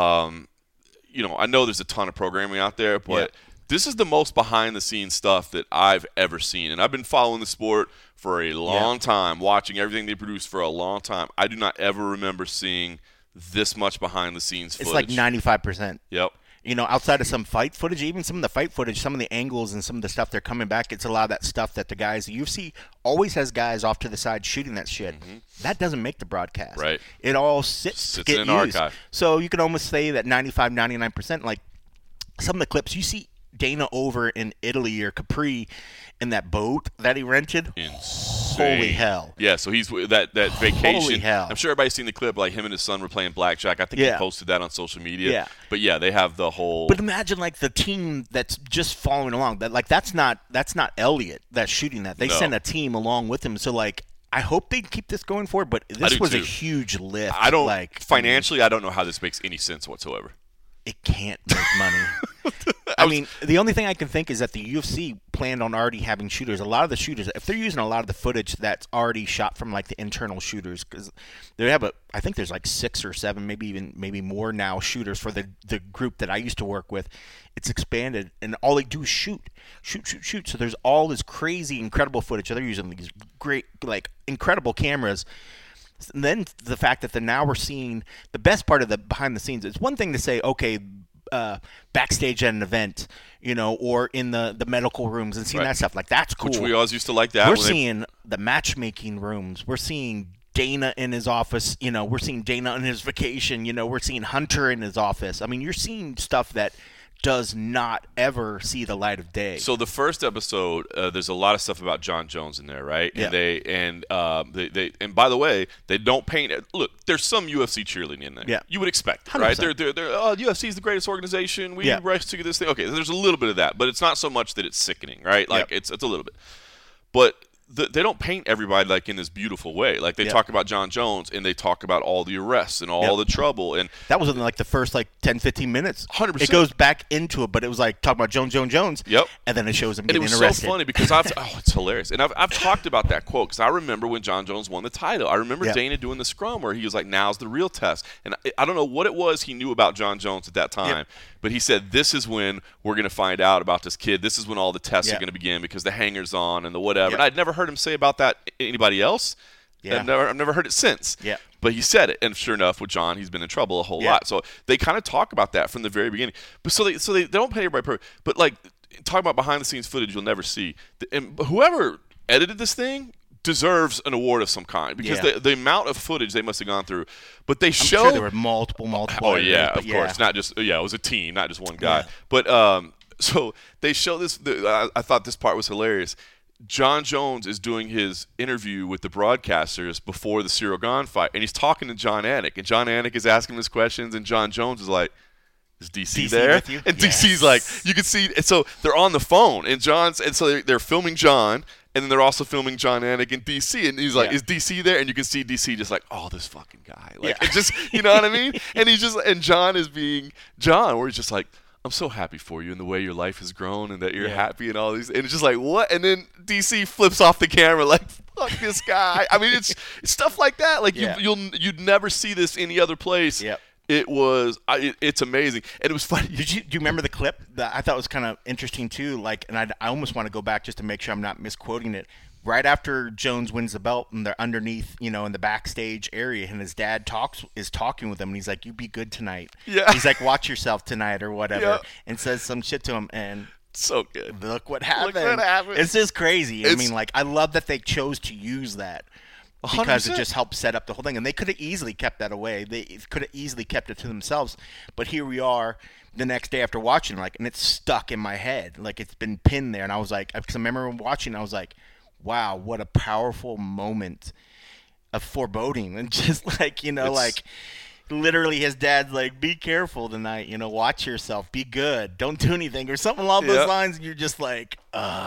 I know there's a ton of programming out there, but this is the most behind-the-scenes stuff that I've ever seen. And I've been following the sport for a long time, watching everything they produce for a long time. I do not ever remember seeing this much behind-the-scenes footage. It's like 95%. Yep. You know, outside of some fight footage, even some of the fight footage, some of the angles and some of the stuff they're coming back, it's a lot of that stuff that the UFC always has guys off to the side shooting that shit. That doesn't make the broadcast. Right. It all sits to get in an used. archive. So you can almost say that 95, 99%, like some of the clips you see Dana over in Italy or Capri in that boat that he rented. Insane. Holy hell. Yeah, so he's that vacation. Holy hell. I'm sure everybody's seen the clip. Like him and his son were playing blackjack. I think he posted that on social media. Yeah. But yeah, they have the whole. But imagine like the team that's just following along. That's not Elliot that's shooting that. They No. send a team along with him. So like I hope they keep this going forward. But this do was a too. huge lift. I don't like financially. I don't know how this makes any sense whatsoever. It can't make money. I mean, the only thing I can think is that the UFC planned on already having shooters. A lot of the shooters, if they're using a lot of the footage that's already shot from like the internal shooters, because they have I think there's like 6 or 7, maybe more now shooters for the group that I used to work with. It's expanded, and all they do is shoot. So there's all this crazy, incredible footage. So they're using these great, like, incredible cameras. And then the fact that now we're seeing the best part of the behind the scenes. It's one thing to say, okay, backstage at an event, or in the medical rooms and seeing that stuff. Like, that's cool. Which we always used to like that. We're seeing the matchmaking rooms. We're seeing Dana in his office. We're seeing Dana on his vacation. We're seeing Hunter in his office. I mean, you're seeing stuff that does not ever see the light of day. So the first episode, there's a lot of stuff about Jon Jones in there, right? Yeah. And and by the way, they don't paint it. Look, there's some UFC cheerleading in there. Yeah. You would expect, 100%. right? They're UFC is the greatest organization. We rescue this thing. Okay, there's a little bit of that, but it's not so much that it's sickening, right? Like it's a little bit, but. They don't paint everybody like in this beautiful way. Like they talk about Jon Jones and they talk about all the arrests and all the trouble. And that was in like the first 10, 15 minutes. 100%. It goes back into it, but it was like talking about Jones. Yep. And then it shows him and getting it was arrested. so funny because it's hilarious. And I've talked about that quote because I remember when Jon Jones won the title. I remember Dana doing the scrum where he was like, "Now's the real test." And I don't know what it was he knew about Jon Jones at that time, but he said, "This is when we're going to find out about this kid. This is when all the tests are going to begin because the hanger's on and the whatever." And I'd never heard him say about that anybody else. Yeah. I've never heard it since. Yeah. But he said it, and sure enough, with Jon, he's been in trouble a whole lot. So they kind of talk about that from the very beginning. But so they don't pay everybody perfect. But like talk about behind the scenes footage you'll never see. And whoever edited this thing deserves an award of some kind because the amount of footage they must have gone through. But they show sure there were multiple. Oh yeah, of course. Not just it was a team, not just one guy. Yeah. But so they show this. I thought this part was hilarious. Jon Jones is doing his interview with the broadcasters before the Cyril Gane fight, and he's talking to Jon Anik, and Jon Anik is asking him his questions, and Jon Jones is like, "Is DC there?" With you? And DC's like, you can see, and so they're on the phone, and so they're filming Jon, and then they're also filming Jon Anik and DC, and he's like, "Is DC there?" And you can see DC just like, "Oh, this fucking guy," like it just, you know what I mean? And Jon is being Jon, where he's just like, "I'm so happy for you and the way your life has grown and that you're happy and all these." And it's just like, what? And then DC flips off the camera like, "Fuck this guy." I mean, it's stuff like that. Like you'd never see this any other place. Yep. It's amazing. And it was funny. Do you remember the clip that I thought was kind of interesting too? Like, and I almost want to go back just to make sure I'm not misquoting it. Right after Jones wins the belt and they're underneath, in the backstage area, and his dad is talking with him, and he's like, "You be good tonight." Yeah. He's like, "Watch yourself tonight," or whatever, and says some shit to him, and so good. Look what happened. It's just crazy. I mean, like, I love that they chose to use that. Because 100%. It just helped set up the whole thing. And they could have easily kept that away. They could have easily kept it to themselves. But here we are the next day after watching, and it's stuck in my head. Like, it's been pinned there. And I was like, because I remember watching, I was like, wow, what a powerful moment of foreboding. And just like, like literally his dad's like, "Be careful tonight, watch yourself, be good, don't do anything," or something along those lines. And you're just like,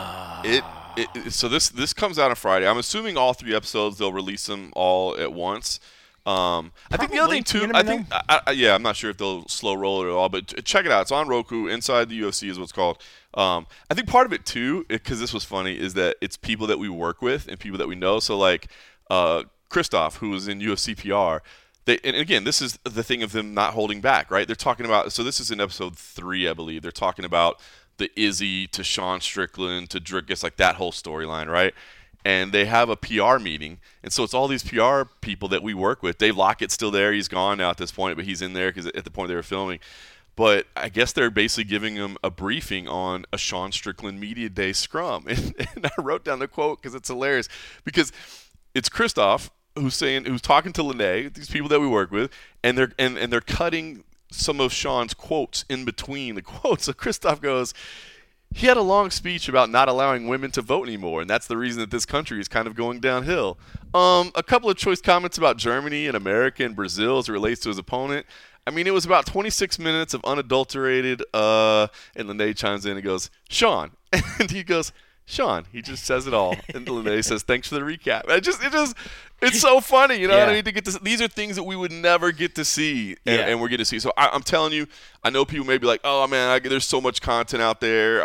So this comes out on Friday. I'm assuming all 3 episodes, they'll release them all at once. I think the other thing too, I'm not sure if they'll slow roll it at all, but check it out. It's on Roku. Inside the UFC is what's called. I think part of it too, because this was funny, is that it's people that we work with and people that we know. So like Christoph, who was in UFC PR. And again, this is the thing of them not holding back, right? They're talking about. So this is in episode 3, I believe. They're talking about the Izzy to Sean Strickland to Drickus, like that whole storyline, right? And they have a PR meeting, and so it's all these PR people that we work with. Dave Lockett's still there; he's gone now at this point, but he's in there because at the point they were filming. But I guess they're basically giving him a briefing on a Sean Strickland Media Day scrum, and I wrote down the quote because it's hilarious because it's Christoph who's talking to Lene, these people that we work with, and they're cutting some of Sean's quotes in between the quotes. So Christoph goes, "He had a long speech about not allowing women to vote anymore, and that's the reason that this country is kind of going downhill. A couple of choice comments about Germany and America and Brazil as it relates to his opponent. I mean, it was about 26 minutes of unadulterated." And Lene chimes in and goes, "Sean," and he goes, Sean. He just says it all. And Lene says, thanks for the recap. It's so funny, you know what I mean? To get to, these are things that we would never get to see, and we're getting to see. So I'm telling you, I know people may be like, oh, man, there's so much content out there.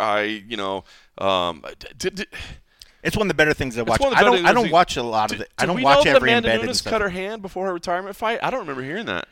It's one of the better things to watch. I don't watch a lot of it. I don't watch every embedded. Did Amanda Nunes cut her hand before her retirement fight? I don't remember hearing that.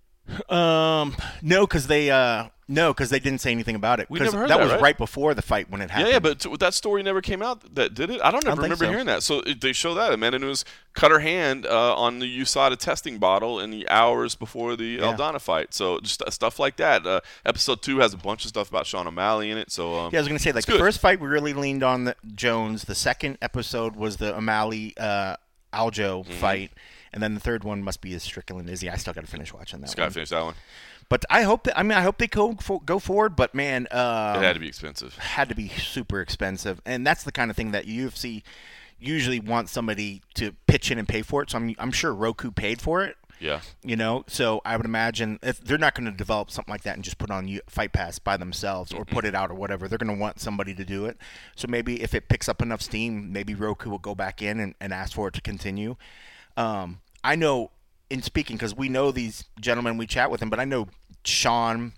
No, because they didn't say anything about it. We never heard that was right? right before the fight when it happened. Yeah, but that story never came out. That did it? I don't remember hearing that. So they show that Amanda Nunes cut her hand on the USADA testing bottle in the hours before the Aldana fight. So just stuff like that. Episode 2 has a bunch of stuff about Sean O'Malley in it. So I was going to say, like, the first fight we really leaned on the Jones. The second episode was the O'Malley Aljo fight. And then the third one must be Strickland Izzy. I still got to finish watching that one. Got to finish that one. But I hope they go forward. But man, it had to be expensive. Had to be super expensive, and that's the kind of thing that UFC usually wants somebody to pitch in and pay for it. So I'm sure Roku paid for it. Yeah. So I would imagine if they're not going to develop something like that and just put on Fight Pass by themselves or put it out or whatever. They're going to want somebody to do it. So maybe if it picks up enough steam, maybe Roku will go back in and ask for it to continue. I know, in speaking, because we know these gentlemen, we chat with them, but I know Sean,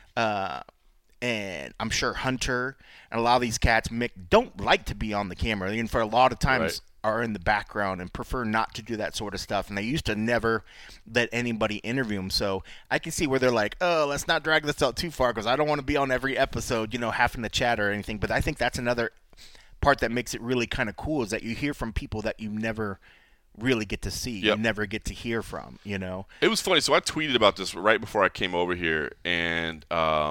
and I'm sure Hunter, and a lot of these cats, Mick, don't like to be on the camera. And for a lot of times are in the background and prefer not to do that sort of stuff. And they used to never let anybody interview them. So I can see where they're like, oh, let's not drag this out too far because I don't want to be on every episode, having to chat or anything. But I think that's another part that makes it really kind of cool is that you hear from people that you never really get to see. You never get to hear from, It was funny. So I tweeted about this right before I came over here, and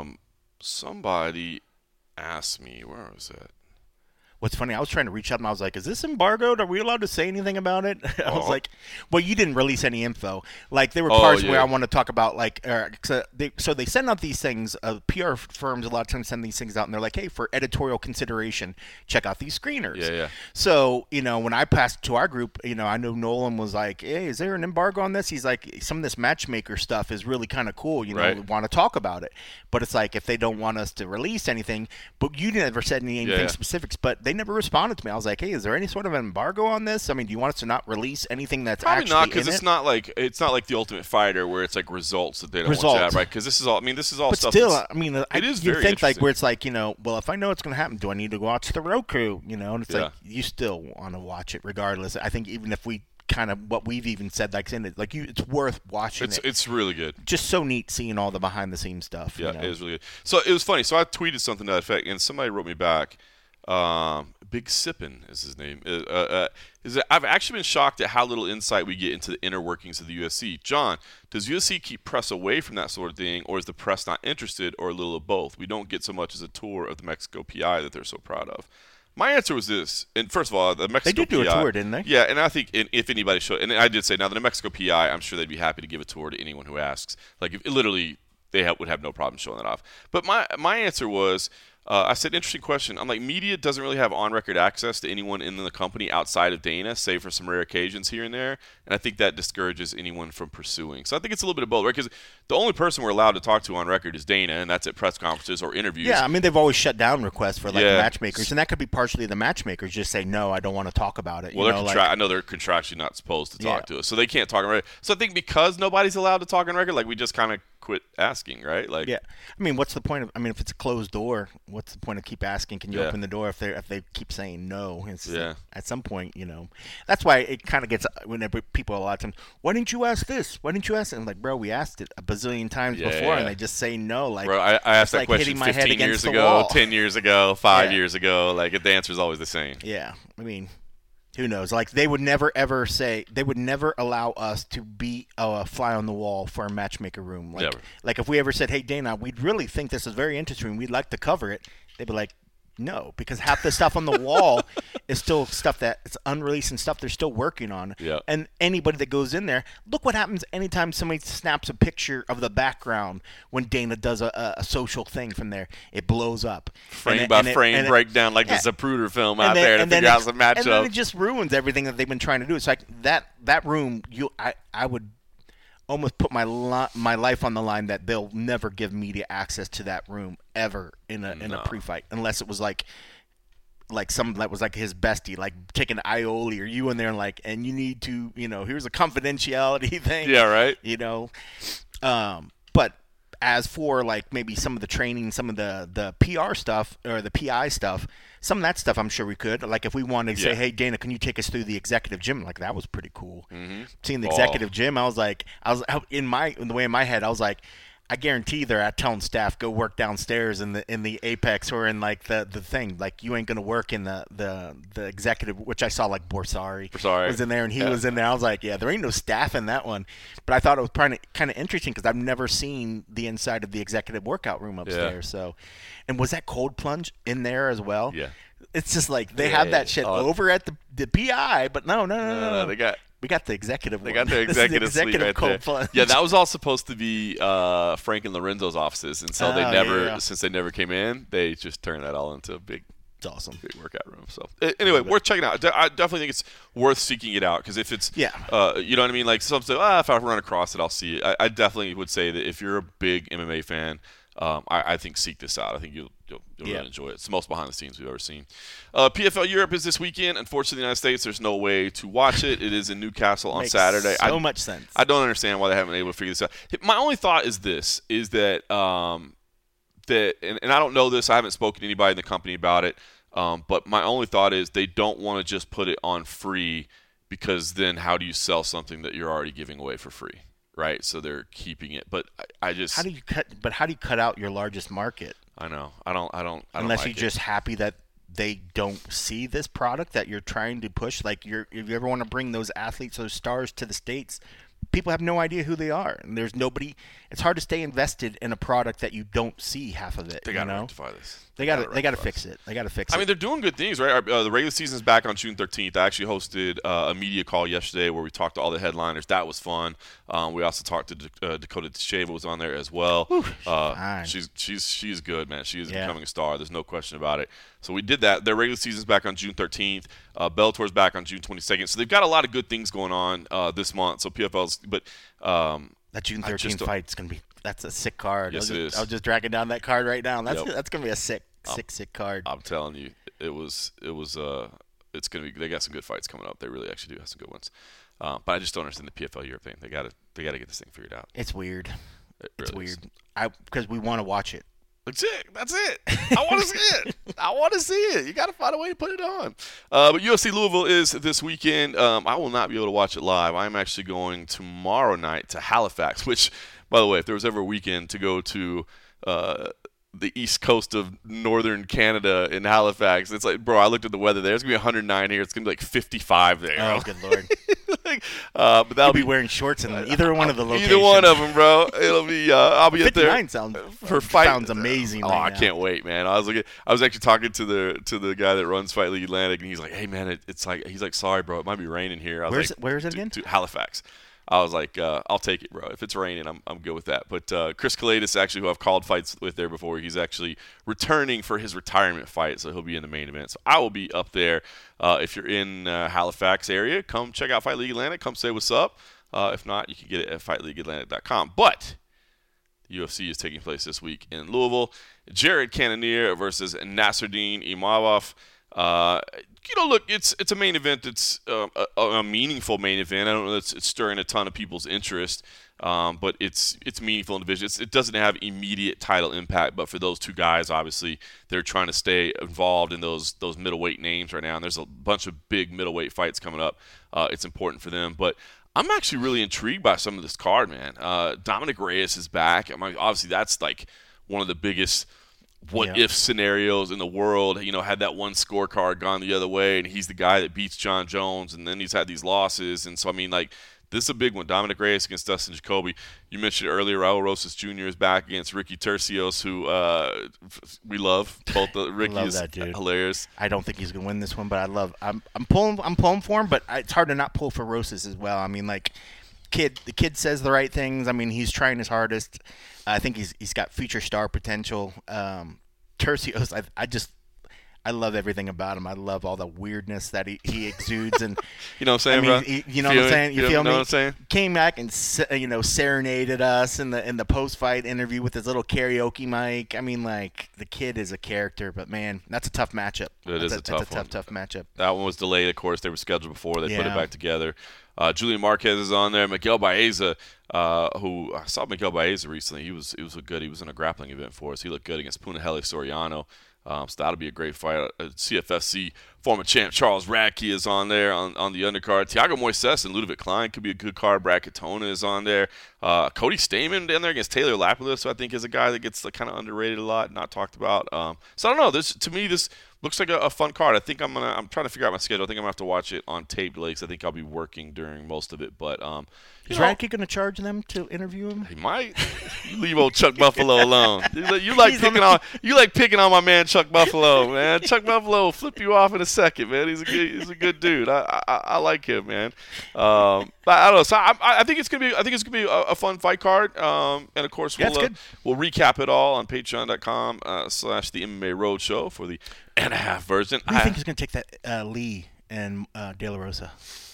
somebody asked me, where was that? What's funny, I was trying to reach out and I was like, is this embargoed? Are we allowed to say anything about it? I was like, well, you didn't release any info. Like, there were parts where I want to talk about, like, so they send out these things. PR firms a lot of times send these things out, and they're like, hey, for editorial consideration, check out these screeners. Yeah. So, when I passed to our group, I know Nolan was like, hey, is there an embargo on this? He's like, some of this matchmaker stuff is really kind of cool. We want to talk about it. But it's like, if they don't want us to release anything, but you never said anything specifics, but they never responded to me. I was like, hey, is there any sort of embargo on this? I mean, do you want us to not release anything that's probably actually not, because it's not like the Ultimate Fighter where it's like results that they don't want you to have, right? Because this is all but stuff. Still, it is you very think like where it's like, well, if I know it's going to happen, do I need to watch the Roku? And it's like you still want to watch it regardless. I think even if we kind of what we've even said, like in it, like it's worth watching. It's really good. Just so neat seeing all the behind the scenes stuff. Yeah, it is really good. So it was funny. So I tweeted something to that effect, and somebody wrote me back. Big Sippin is his name. I've actually been shocked at how little insight we get into the inner workings of the UFC. John, does UFC keep press away from that sort of thing, or is the press not interested, or a little of both? We don't get so much as a tour of the Mexico PI that they're so proud of. My answer was this, and first of all, the Mexico PI. They did do a tour, didn't they? Yeah, and I think if anybody showed, and I did say, now the New Mexico PI, I'm sure they'd be happy to give a tour to anyone who asks. Like, literally, they would have no problem showing that off. But my answer was, I said, interesting question. I'm like, media doesn't really have on-record access to anyone in the company outside of Dana, save for some rare occasions here and there, and I think that discourages anyone from pursuing. So I think it's a little bit of both, right? Because the only person we're allowed to talk to on record is Dana, and that's at press conferences or interviews. Yeah, I mean, they've always shut down requests for, like, the matchmakers, and that could be partially the matchmakers just say, no, I don't want to talk about it. Well, I know they're contractually not supposed to talk to us, so they can't talk on record. So I think because nobody's allowed to talk on record, like, we just kind of quit asking, right? Like, yeah. I mean, what's the point of? I mean, if it's a closed door, what's the point of keep asking? Can you open the door if they keep saying no? It's like, at some point, that's why it kind of gets whenever people a lot of times. Why didn't you ask this? Why didn't you ask it? I'm like, bro, we asked it a bazillion times before, and they just say no. Like, bro, I asked that question 15 years ago, 10 years ago, 5 years ago. Like, the answer is always the same. Yeah, I mean. Who knows? Like, they would never, ever say – they would never allow us to be a fly on the wall for a matchmaker room. Like, never. Like, if we ever said, hey, Dana, we'd really think this is very interesting. We'd like to cover it. They'd be like, no, because half the stuff on the wall is still stuff that it's unreleased and stuff they're still working on. Yeah. And anybody that goes in there, look what happens anytime somebody snaps a picture of the background when Dana does a social thing from there. It blows up. Frame by frame breakdown like the Zapruder film out there to figure out some matchup. And then it just ruins everything that they've been trying to do. It's like that room, I would almost put my life on the line that they'll never give media access to that room ever in a pre-fight, unless it was like like some that was like his bestie, like taking Aioli or you in there and you need to, here's a confidentiality thing. Yeah, right. But as for like maybe some of the training, some of the PR stuff or the PI stuff, some of that stuff I'm sure we could. Like if we wanted to say, hey Dana, can you take us through the executive gym? Like that was pretty cool. Mm-hmm. Seeing the executive gym, I was in my head, I was like, I guarantee they're telling staff go work downstairs in the Apex or in like the thing. Like you ain't gonna work in the executive, which I saw like Borsari was in there and he was in there. I was like, yeah, there ain't no staff in that one. But I thought it was kind of interesting because I've never seen the inside of the executive workout room upstairs. Yeah. So, and was that cold plunge in there as well? Yeah. It's just like they have that shit over at the PI, but no. We got the executive one. They got the executive suite right there. Plunge. Yeah, that was all supposed to be Frank and Lorenzo's offices, and so since they never came in, they just turned that all into a big, it's awesome, big workout room. So anyway, worth checking out. I definitely think it's worth seeking it out because if it's, you know what I mean. Like some say, if I run across it, I'll see it. I definitely would say that if you're a big MMA fan, I think seek this out. I think you'll really enjoy it. It's the most behind the scenes we've ever seen. PFL Europe is this weekend. Unfortunately, in the United States, there's no way to watch it. It is in Newcastle on Saturday. So much sense. I don't understand why they haven't been able to figure this out. My only thought is that and I don't know this. I haven't spoken to anybody in the company about it. But my only thought is they don't want to just put it on free because then how do you sell something that you're already giving away for free? Right, so they're keeping it, but I just. How do you cut out your largest market? I know. I don't. Unless like you're just happy that they don't see this product that you're trying to push. Like if you ever want to bring those athletes, those stars to the States, people have no idea who they are, and there's nobody. It's hard to stay invested in a product that you don't see half of it. They got to rectify this. They got to fix it. I mean, they're doing good things, right? The regular season's back on June 13th. I actually hosted a media call yesterday where we talked to all the headliners. That was fun. We also talked to Dakota Tsheva was on there as well. She's good, man. She is becoming a star. There's no question about it. So we did that. Their regular season's back on June 13th. Bellator's back on June 22nd. So they've got a lot of good things going on this month. So PFL's, but that June 13th fight's gonna be. That's a sick card. Yes, it is. I was just dragging down that card right now. That's gonna be a sick card. I'm telling you, it's gonna be. They got some good fights coming up. They really actually do have some good ones. But I just don't understand the PFL Europe thing. They gotta get this thing figured out. It's weird. It's weird. Because we want to watch it. That's it. I want to see it. You got to find a way to put it on. But UFC Louisville is this weekend. I will not be able to watch it live. I'm actually going tomorrow night to Halifax, which, by the way, if there was ever a weekend to go to the east coast of northern Canada in Halifax, it's like, bro, I looked at the weather there. It's going to be 109 here. It's going to be like 55 there. Oh, good Lord. But that'll be wearing shorts in either one of the locations. Either one of them, bro. It'll be. I'll be up there. 59 sounds amazing. Oh, I can't wait, man. I was actually talking to the guy that runs Fight League Atlantic, and he's like, "Hey, man, he's like, sorry, bro, it might be raining here." Where is it again? To Halifax. I was like, I'll take it, bro. If it's raining, I'm good with that. But Chris Kalidas, actually, who I've called fights with there before, he's actually returning for his retirement fight, so he'll be in the main event. So I will be up there. If you're in Halifax area, come check out Fight League Atlantic. Come say what's up. If not, you can get it at FightLeagueAtlantic.com. But the UFC is taking place this week in Louisville. Jared Cannonier versus Nasruddin Imavov. Look, it's a main event. It's a meaningful main event. I don't know that it's stirring a ton of people's interest, but it's meaningful in the division. It doesn't have immediate title impact, but for those two guys, obviously, they're trying to stay involved in those middleweight names right now, and there's a bunch of big middleweight fights coming up. It's important for them, but I'm actually really intrigued by some of this card, man. Dominic Reyes is back. Obviously, that's like one of the biggest what-if scenarios in the world. Had that one scorecard gone the other way, and he's the guy that beats John Jones, and then he's had these losses. And so, this is a big one. Dominic Reyes against Dustin Jacoby. You mentioned earlier Raul Rosas Jr. is back against Ricky Tercios, who we love. Both Ricky love is that dude. Hilarious. I don't think he's gonna win this one, but I'm pulling for him. But it's hard to not pull for Rosas as well. The kid says the right things. He's trying his hardest. I think he's got future star potential. Tercios, I love everything about him. I love all the weirdness that he exudes, and you know what I'm saying, bro? You know what I'm saying? You feel me? Know what I'm saying? Came back and serenaded us in the post-fight interview with his little karaoke mic. I mean, like, the kid is a character, but man, that's a tough matchup. That's a tough matchup. That one was delayed, of course. They were scheduled before. They put it back together. Julian Marquez is on there. Miguel Baeza, who I saw Miguel Baeza recently. He was good. He was in a grappling event for us. He looked good against Punahele Soriano. So that'll be a great fight. CFFC former champ Charles Radke is on there on the undercard. Thiago Moises and Ludovic Klein could be a good card. Brad Katona is on there. Cody Stamann down there against Taylor Lapidus, who I think is a guy that gets kind of underrated a lot, not talked about. So I don't know. To me, this looks like a fun card. I think I'm trying to figure out my schedule. I think I'm gonna have to watch it on tape delay because I think I'll be working during most of it. But is Radke gonna charge them to interview him? He might. You leave old Chuck Buffalo alone. You like picking on my man Chuck Buffalo, man. Chuck Buffalo will flip you off in a second, man. He's a good dude. I like him, man. But I don't know. So I think it's gonna be a fun fight card. And of course we'll recap it all on Patreon.com/the MMA Roadshow for the and-a-half version. Who do you think is going to take that Lee and De La Rosa?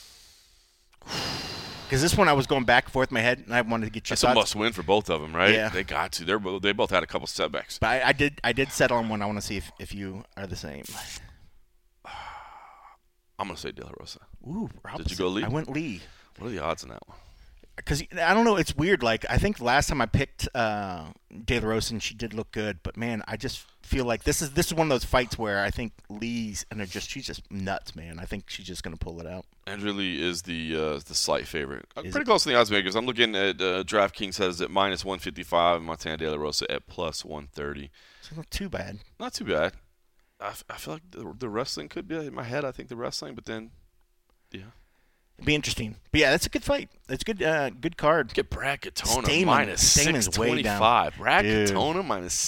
Because this one I was going back and forth in my head, and I wanted to get your thoughts. That's a must-win for both of them, right? Yeah. They got to. They both had a couple setbacks. But I did settle on one. I want to see if you are the same. I'm going to say De La Rosa. Ooh, did you go Lee? I went Lee. What are the odds on that one? Because I don't know, it's weird. Like, I think last time I picked De La Rosa, and she did look good, but man, I just feel like this is one of those fights where I think Lee's she's just nuts, man. I think she's just gonna pull it out. Andrea Lee is the slight favorite. Pretty close to the odds makers. I'm looking at DraftKings has it at -155, and Montana De La Rosa at +130. So not too bad. Not too bad. I feel like the wrestling could be in my head. I think the wrestling, but then, yeah. Be interesting. But yeah, that's a good fight. That's good. Good card. Get Brad Katona -625. Brad Katona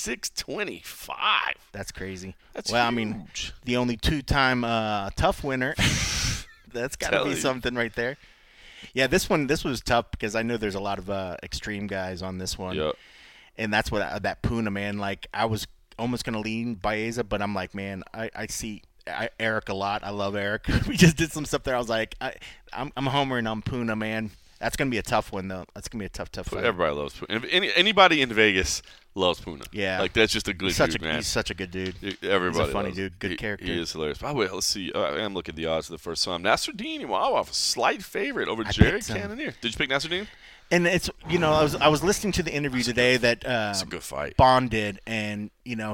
-625. That's crazy. That's huge. I mean, the only two-time tough winner. That's got to be something right there. Yeah, this was tough because I know there's a lot of extreme guys on this one. Yep. And that's what that Puna, man. Like, I was almost gonna lean Baeza, but I'm like, man, I see Eric a lot. I love Eric. We just did some stuff there. I was like, I'm homering on Puna, man. That's gonna be a tough one, though. That's gonna be a tough fight. Everybody loves Puna. Anybody in Vegas loves Puna. Yeah, like that's just a good dude, man. He's such a good dude. Everybody, he's a funny dude. Good character. He is hilarious. By the way, let's see. I am looking at the odds for the first time. Nasruddin Imavov, a slight favorite over Jared Cannonier. Did you pick Nasruddin? And it's I was listening to the interview today that it's a good fight. Bond did, and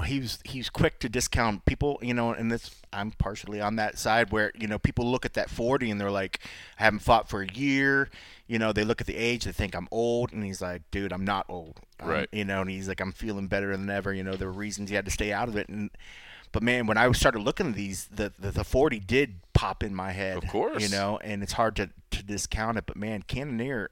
he's quick to discount people, and this I'm partially on that side where people look at that 40 and they're like, I haven't fought for a year, they look at the age, they think I'm old, and he's like, dude, I'm not old, right? And he's like, I'm feeling better than ever. There were reasons he had to stay out of it, but man, when I started looking at these, the 40 did pop in my head, of course, and it's hard to discount it, but man, Cannonier.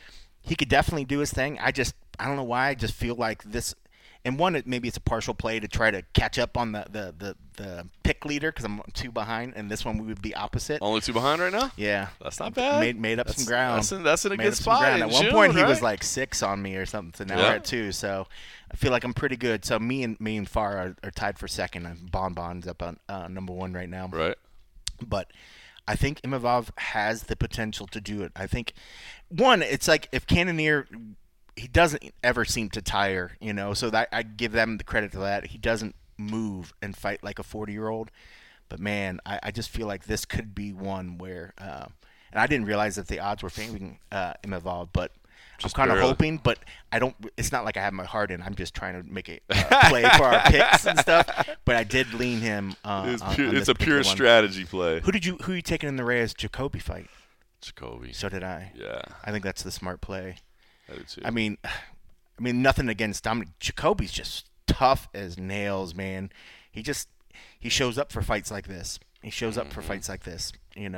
He could definitely do his thing. I don't know why. I just feel like this. And one, maybe it's a partial play to try to catch up on the pick leader because I'm 2 behind, and this one we would be opposite. Only 2 behind right now? Yeah. That's not bad. Made up some ground. That's in a good spot. At one point, he was like 6 on me or something, so now we're at 2. So I feel like I'm pretty good. So me and Farr are tied for second, and Bon's up on number 1 right now. Right. But I think Imavov has the potential to do it. I think, one, it's like if Cannonier, he doesn't ever seem to tire, so that I give them the credit to that. He doesn't move and fight like a 40-year-old. But, man, I just feel like this could be one where and I didn't realize that the odds were favoring Imavov, but just I'm kind of hoping, but I don't. It's not like I have my heart in. I'm just trying to make a play for our picks and stuff. But I did lean him. It's a pure strategy play. Who you taking in the Reyes Jacoby fight? Jacoby. So did I. Yeah. I think that's the smart play. I do too. I mean, nothing against Dominic. Jacoby's just tough as nails, man. He shows up for fights like this. He shows up for fights like this, and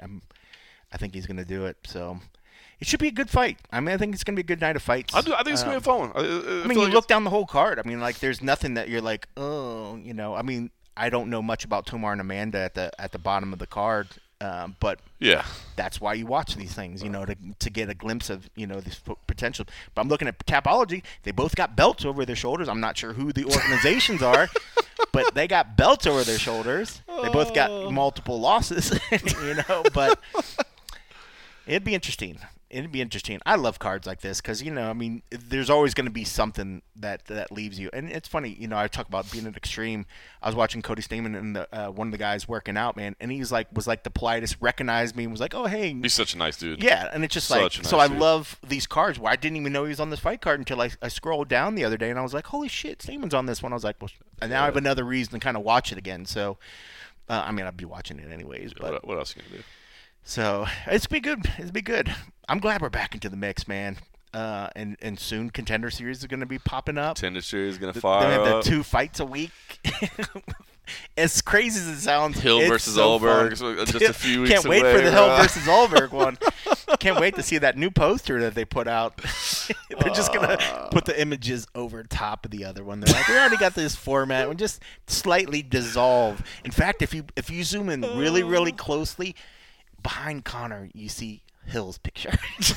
I think he's gonna do it. So. It should be a good fight. I think it's going to be a good night of fights. I think it's going to be a fun one. You look down the whole card. There's nothing that you're like, oh, I don't know much about Tomar and Amanda at the bottom of the card, but yeah, that's why you watch these things, to get a glimpse of, this potential. But I'm looking at Tapology. They both got belts over their shoulders. I'm not sure who the organizations are, but they got belts over their shoulders. They both got multiple losses, but it'd be interesting. It'd be interesting. I love cards like this because, there's always going to be something that leaves you. And it's funny, I talk about being an extreme. I was watching Cody Stamann and one of the guys working out, man, and was like the politest, recognized me and was like, oh, hey. He's such a nice dude. Yeah, and it's just such I love these cards where I didn't even know he was on this fight card until I scrolled down the other day and I was like, holy shit, Stamann's on this one. I was like, well, and now I have another reason to kind of watch it again. So, I'd be watching it anyways. But what else are you going to do? So it's be good. It'll be good. I'm glad we're back into the mix, man. And soon Contender Series is going to be popping up. Contender Series is going to fire They have up. the 2 fights a week. As crazy as it sounds, Hill versus Olberg, just a few weeks Can't wait away, for the Hill versus Olberg one. Can't wait to see that new poster that they put out. They're just going to put the images over top of the other one. They're like, we already got this format. We'll just slightly dissolve. In fact, if you zoom in really, really closely, behind Conor, you see Hill's picture.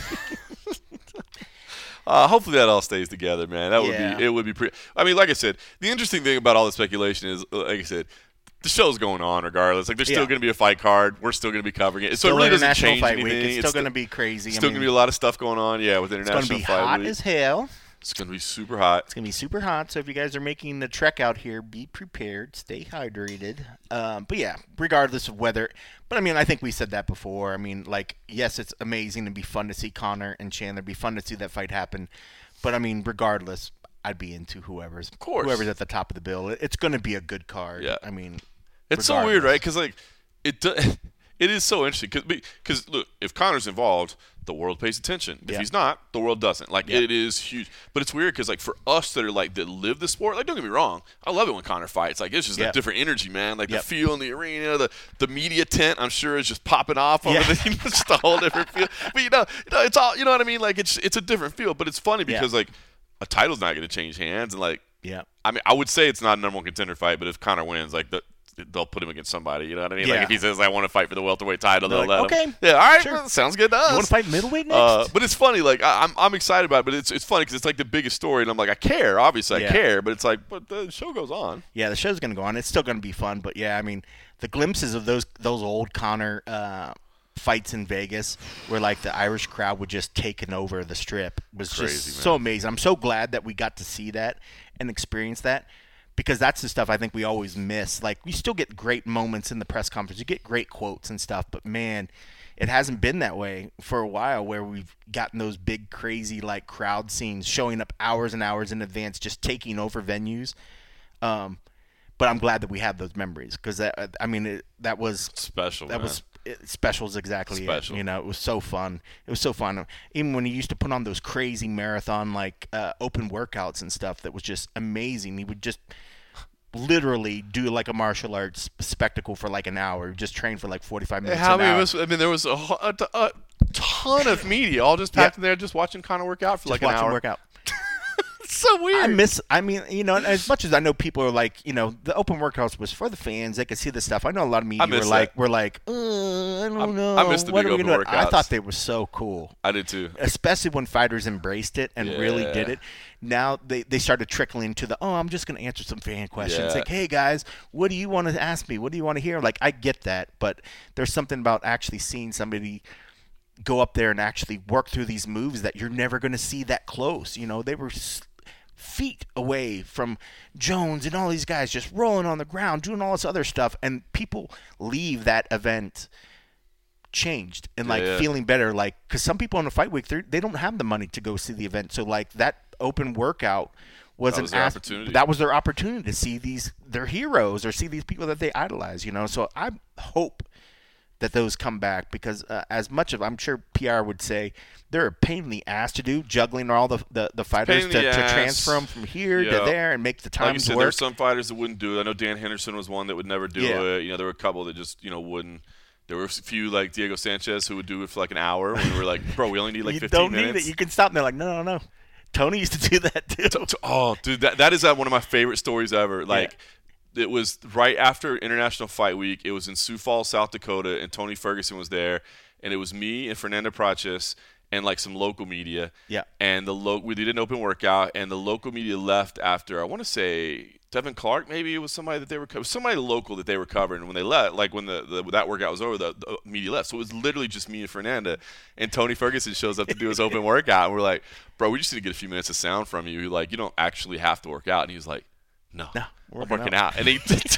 Hopefully that all stays together, man. It would be pretty. I mean, like I said, the interesting thing about all the speculation is, like I said, the show's going on regardless. Like, there's still going to be a fight card. We're still going to be covering it. So it really doesn't change fight anything. Week. It's still going to be crazy. Still going to be a lot of stuff going on, with International Fight Week. It's going to be hot as hell. It's going to be super hot. It's going to be super hot. So if you guys are making the trek out here, be prepared. Stay hydrated. But yeah, regardless of whether. But I think we said that before. Yes, it's amazing and be fun to see Conor and Chandler. Be fun to see that fight happen. But regardless, I'd be into whoever's at the top of the bill. It's going to be a good card. Yeah. It's so weird, right? Because it is so interesting. Because look, if Conor's involved, the world pays attention. If he's not, the world doesn't. It is huge. But it's weird because for us that are that live the sport, don't get me wrong, I love it when Conor fights. It's just a different energy, man. The feel in the arena, the media tent, I'm sure is just popping off over the it's just a whole different feel. But it's all, you know what I mean? It's a different feel. But it's funny because a title's not going to change hands, and I would say it's not a number one contender fight, but if Conor wins, they'll put him against somebody. You know what I mean? Yeah. If he says, I want to fight for the welterweight title, they'll let okay. him. Yeah, all right. Sure. Well, sounds good to us. You want to fight middleweight next? But it's funny. I'm excited about it, but it's funny because it's the biggest story, and I'm I care. Obviously, I care, but it's but the show goes on. Yeah, the show's going to go on. It's still going to be fun, but the glimpses of those old Conor fights in Vegas where the Irish crowd would just taken over the strip was crazy, just man. So amazing. I'm so glad that we got to see that and experience that. Because that's the stuff I think we always miss. We still get great moments in the press conference. You get great quotes and stuff. But, man, it hasn't been that way for a while where we've gotten those big, crazy, crowd scenes showing up hours and hours in advance, just taking over venues. But I'm glad that we have those memories because, that was special, That man. was special is exactly special. It. It was so fun. It was so fun. Even when he used to put on those crazy marathon open workouts and stuff, that was just amazing. He would just literally do a martial arts spectacle for an hour. Just train for 45 minutes. There was a ton of media all just packed in there, just watching Conor work out for an hour. Work out. It's so weird. As much as I know people are the open workouts was for the fans. They could see the stuff. I know a lot of media I don't know. I miss the big open workouts. I thought they were so cool. I did too. Especially when fighters embraced it and really did it. Now they started trickling to I'm just going to answer some fan questions. Yeah. Hey guys, what do you want to ask me? What do you want to hear? I get that, but there's something about actually seeing somebody go up there and actually work through these moves that you're never going to see that close. They were feet away from Jones and all these guys just rolling on the ground, doing all this other stuff, and people leave that event changed and feeling better. Because some people on the fight week, they don't have the money to go see the event, so that open workout was their opportunity. That was their opportunity to see their heroes or see these people that they idolize. So I hope that those come back because as much of I'm sure PR would say they're a pain in the ass to do, juggling all the fighters to transfer them from here to there and make the times like you said, work. There were some fighters that wouldn't do it. I know Dan Henderson was one that would never do it. There were a couple that just wouldn't. There were a few like Diego Sanchez who would do it for an hour when we were bro, we only need 15 minutes. You don't need it. You can stop. And they're like, no. Tony used to do that too. Oh, dude, that is one of my favorite stories ever. It was right after International Fight Week. It was in Sioux Falls, South Dakota, and Tony Ferguson was there. And it was me and Fernando Praches. and like some local media. Yeah. And we did an open workout, and the local media left after, I want to say, Devin Clark, maybe it was somebody that it was somebody local that they were covering. And when they left, like when that workout was over, the media left. So it was literally just me and Fernanda, and Tony Ferguson shows up to do his open workout, and we're like, bro, we just need to get a few minutes of sound from you. Like, you don't actually have to work out. And he was like, no, I'm working out. And he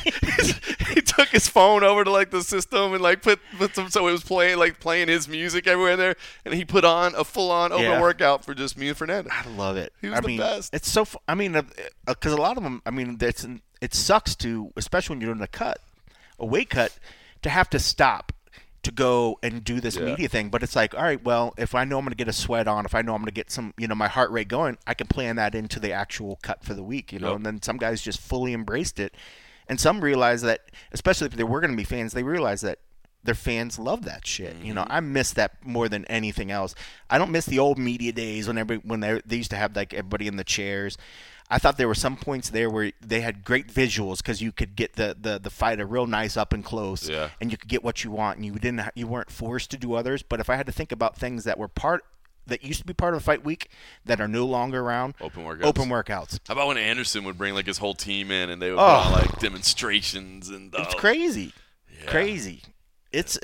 took his phone over to like the system and like put some, so it was playing his music everywhere there, and he put on a full-on open workout for just me and Fernanda. I love it. He was the best. It's so because a lot of them, it sucks to, especially when you're doing a weight cut, to have to stop to go and do this media thing. But it's like, all right, well, if I know I'm going to get a sweat on, if I know I'm going to get some, my heart rate going, I can plan that into the actual cut for the week, and then some guys just fully embraced it. And some realize that, especially if they were going to be fans, they realize that their fans love that shit. Mm-hmm. I miss that more than anything else. I don't miss the old media days when they used to have like everybody in the chairs. I thought there were some points there where they had great visuals because you could get the fighter real nice up and close, and you could get what you want, and you weren't forced to do others. But if I had to think about things that used to be part of Fight Week that are no longer around, open workouts. How about when Anderson would bring like his whole team in, and they would put on like demonstrations and it's crazy, crazy. It's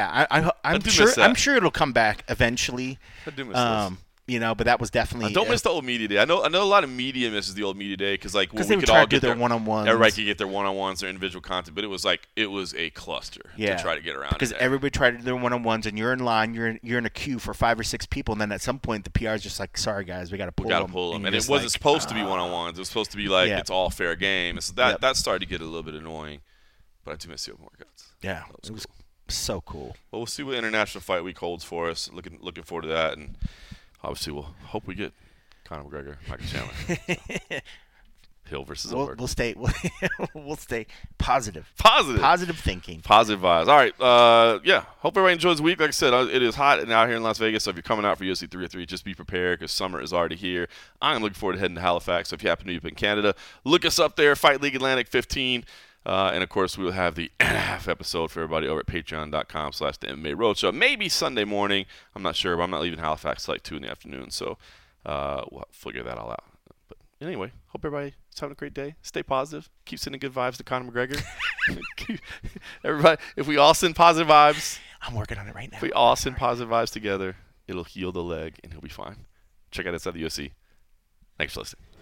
I'm sure it'll come back eventually. I do miss this. But that was definitely. I don't miss the old media day. I know a lot of media misses the old media day because like when they we could try all to do get their one-on-ones. Everybody could get their one-on-ones, their individual content, but it was a cluster to try to get around. Because everybody tried to do their one-on-ones, and you're in line, you're in a queue for 5 or 6 people, and then at some point the PR is just like, sorry guys, we got to pull them. And it wasn't supposed to be one-on-ones. It was supposed to be like it's all fair game. So that started to get a little bit annoying, but I do miss the open workouts. Yeah, it was so cool. Well, we'll see what International Fight Week holds for us. Looking forward to that, and obviously we'll hope we get Conor McGregor, Michael Chandler. Hill versus Oberg. We'll stay positive. Positive thinking. Positive vibes. All right. Hope everybody enjoys the week. Like I said, it is hot out here in Las Vegas, so if you're coming out for UFC 303, just be prepared because summer is already here. I'm looking forward to heading to Halifax. So if you happen to be up in Canada, look us up there, Fight League Atlantic 15. And, of course, we will have the half episode for everybody over at patreon.com/the MMA Roadshow. Maybe Sunday morning. I'm not sure, but I'm not leaving Halifax till like 2 in the afternoon, so we'll figure that all out. But anyway, hope everybody's having a great day. Stay positive. Keep sending good vibes to Conor McGregor. Everybody, if we all send positive vibes. I'm working on it right now. If we all send positive vibes together, it'll heal the leg, and he'll be fine. Check out Inside the UFC. Thanks for listening.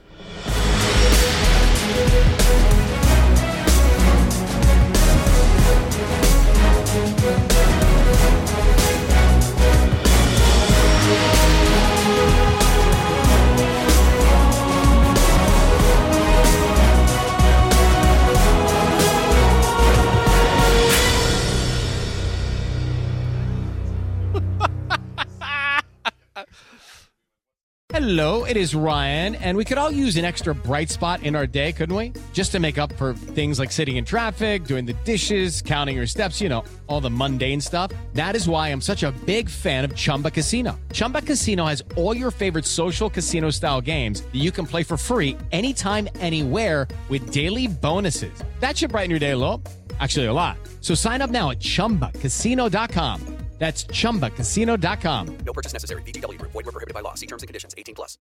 Hello, it is Ryan, and we could all use an extra bright spot in our day, couldn't we? Just to make up for things like sitting in traffic, doing the dishes, counting your steps, all the mundane stuff. That is why I'm such a big fan of Chumba Casino. Chumba Casino has all your favorite social casino-style games that you can play for free anytime, anywhere with daily bonuses. That should brighten your day a little. Actually, a lot. So sign up now at ChumbaCasino.com. That's ChumbaCasino.com. No purchase necessary. VGW Group. Void where prohibited by law. See terms and conditions. 18+.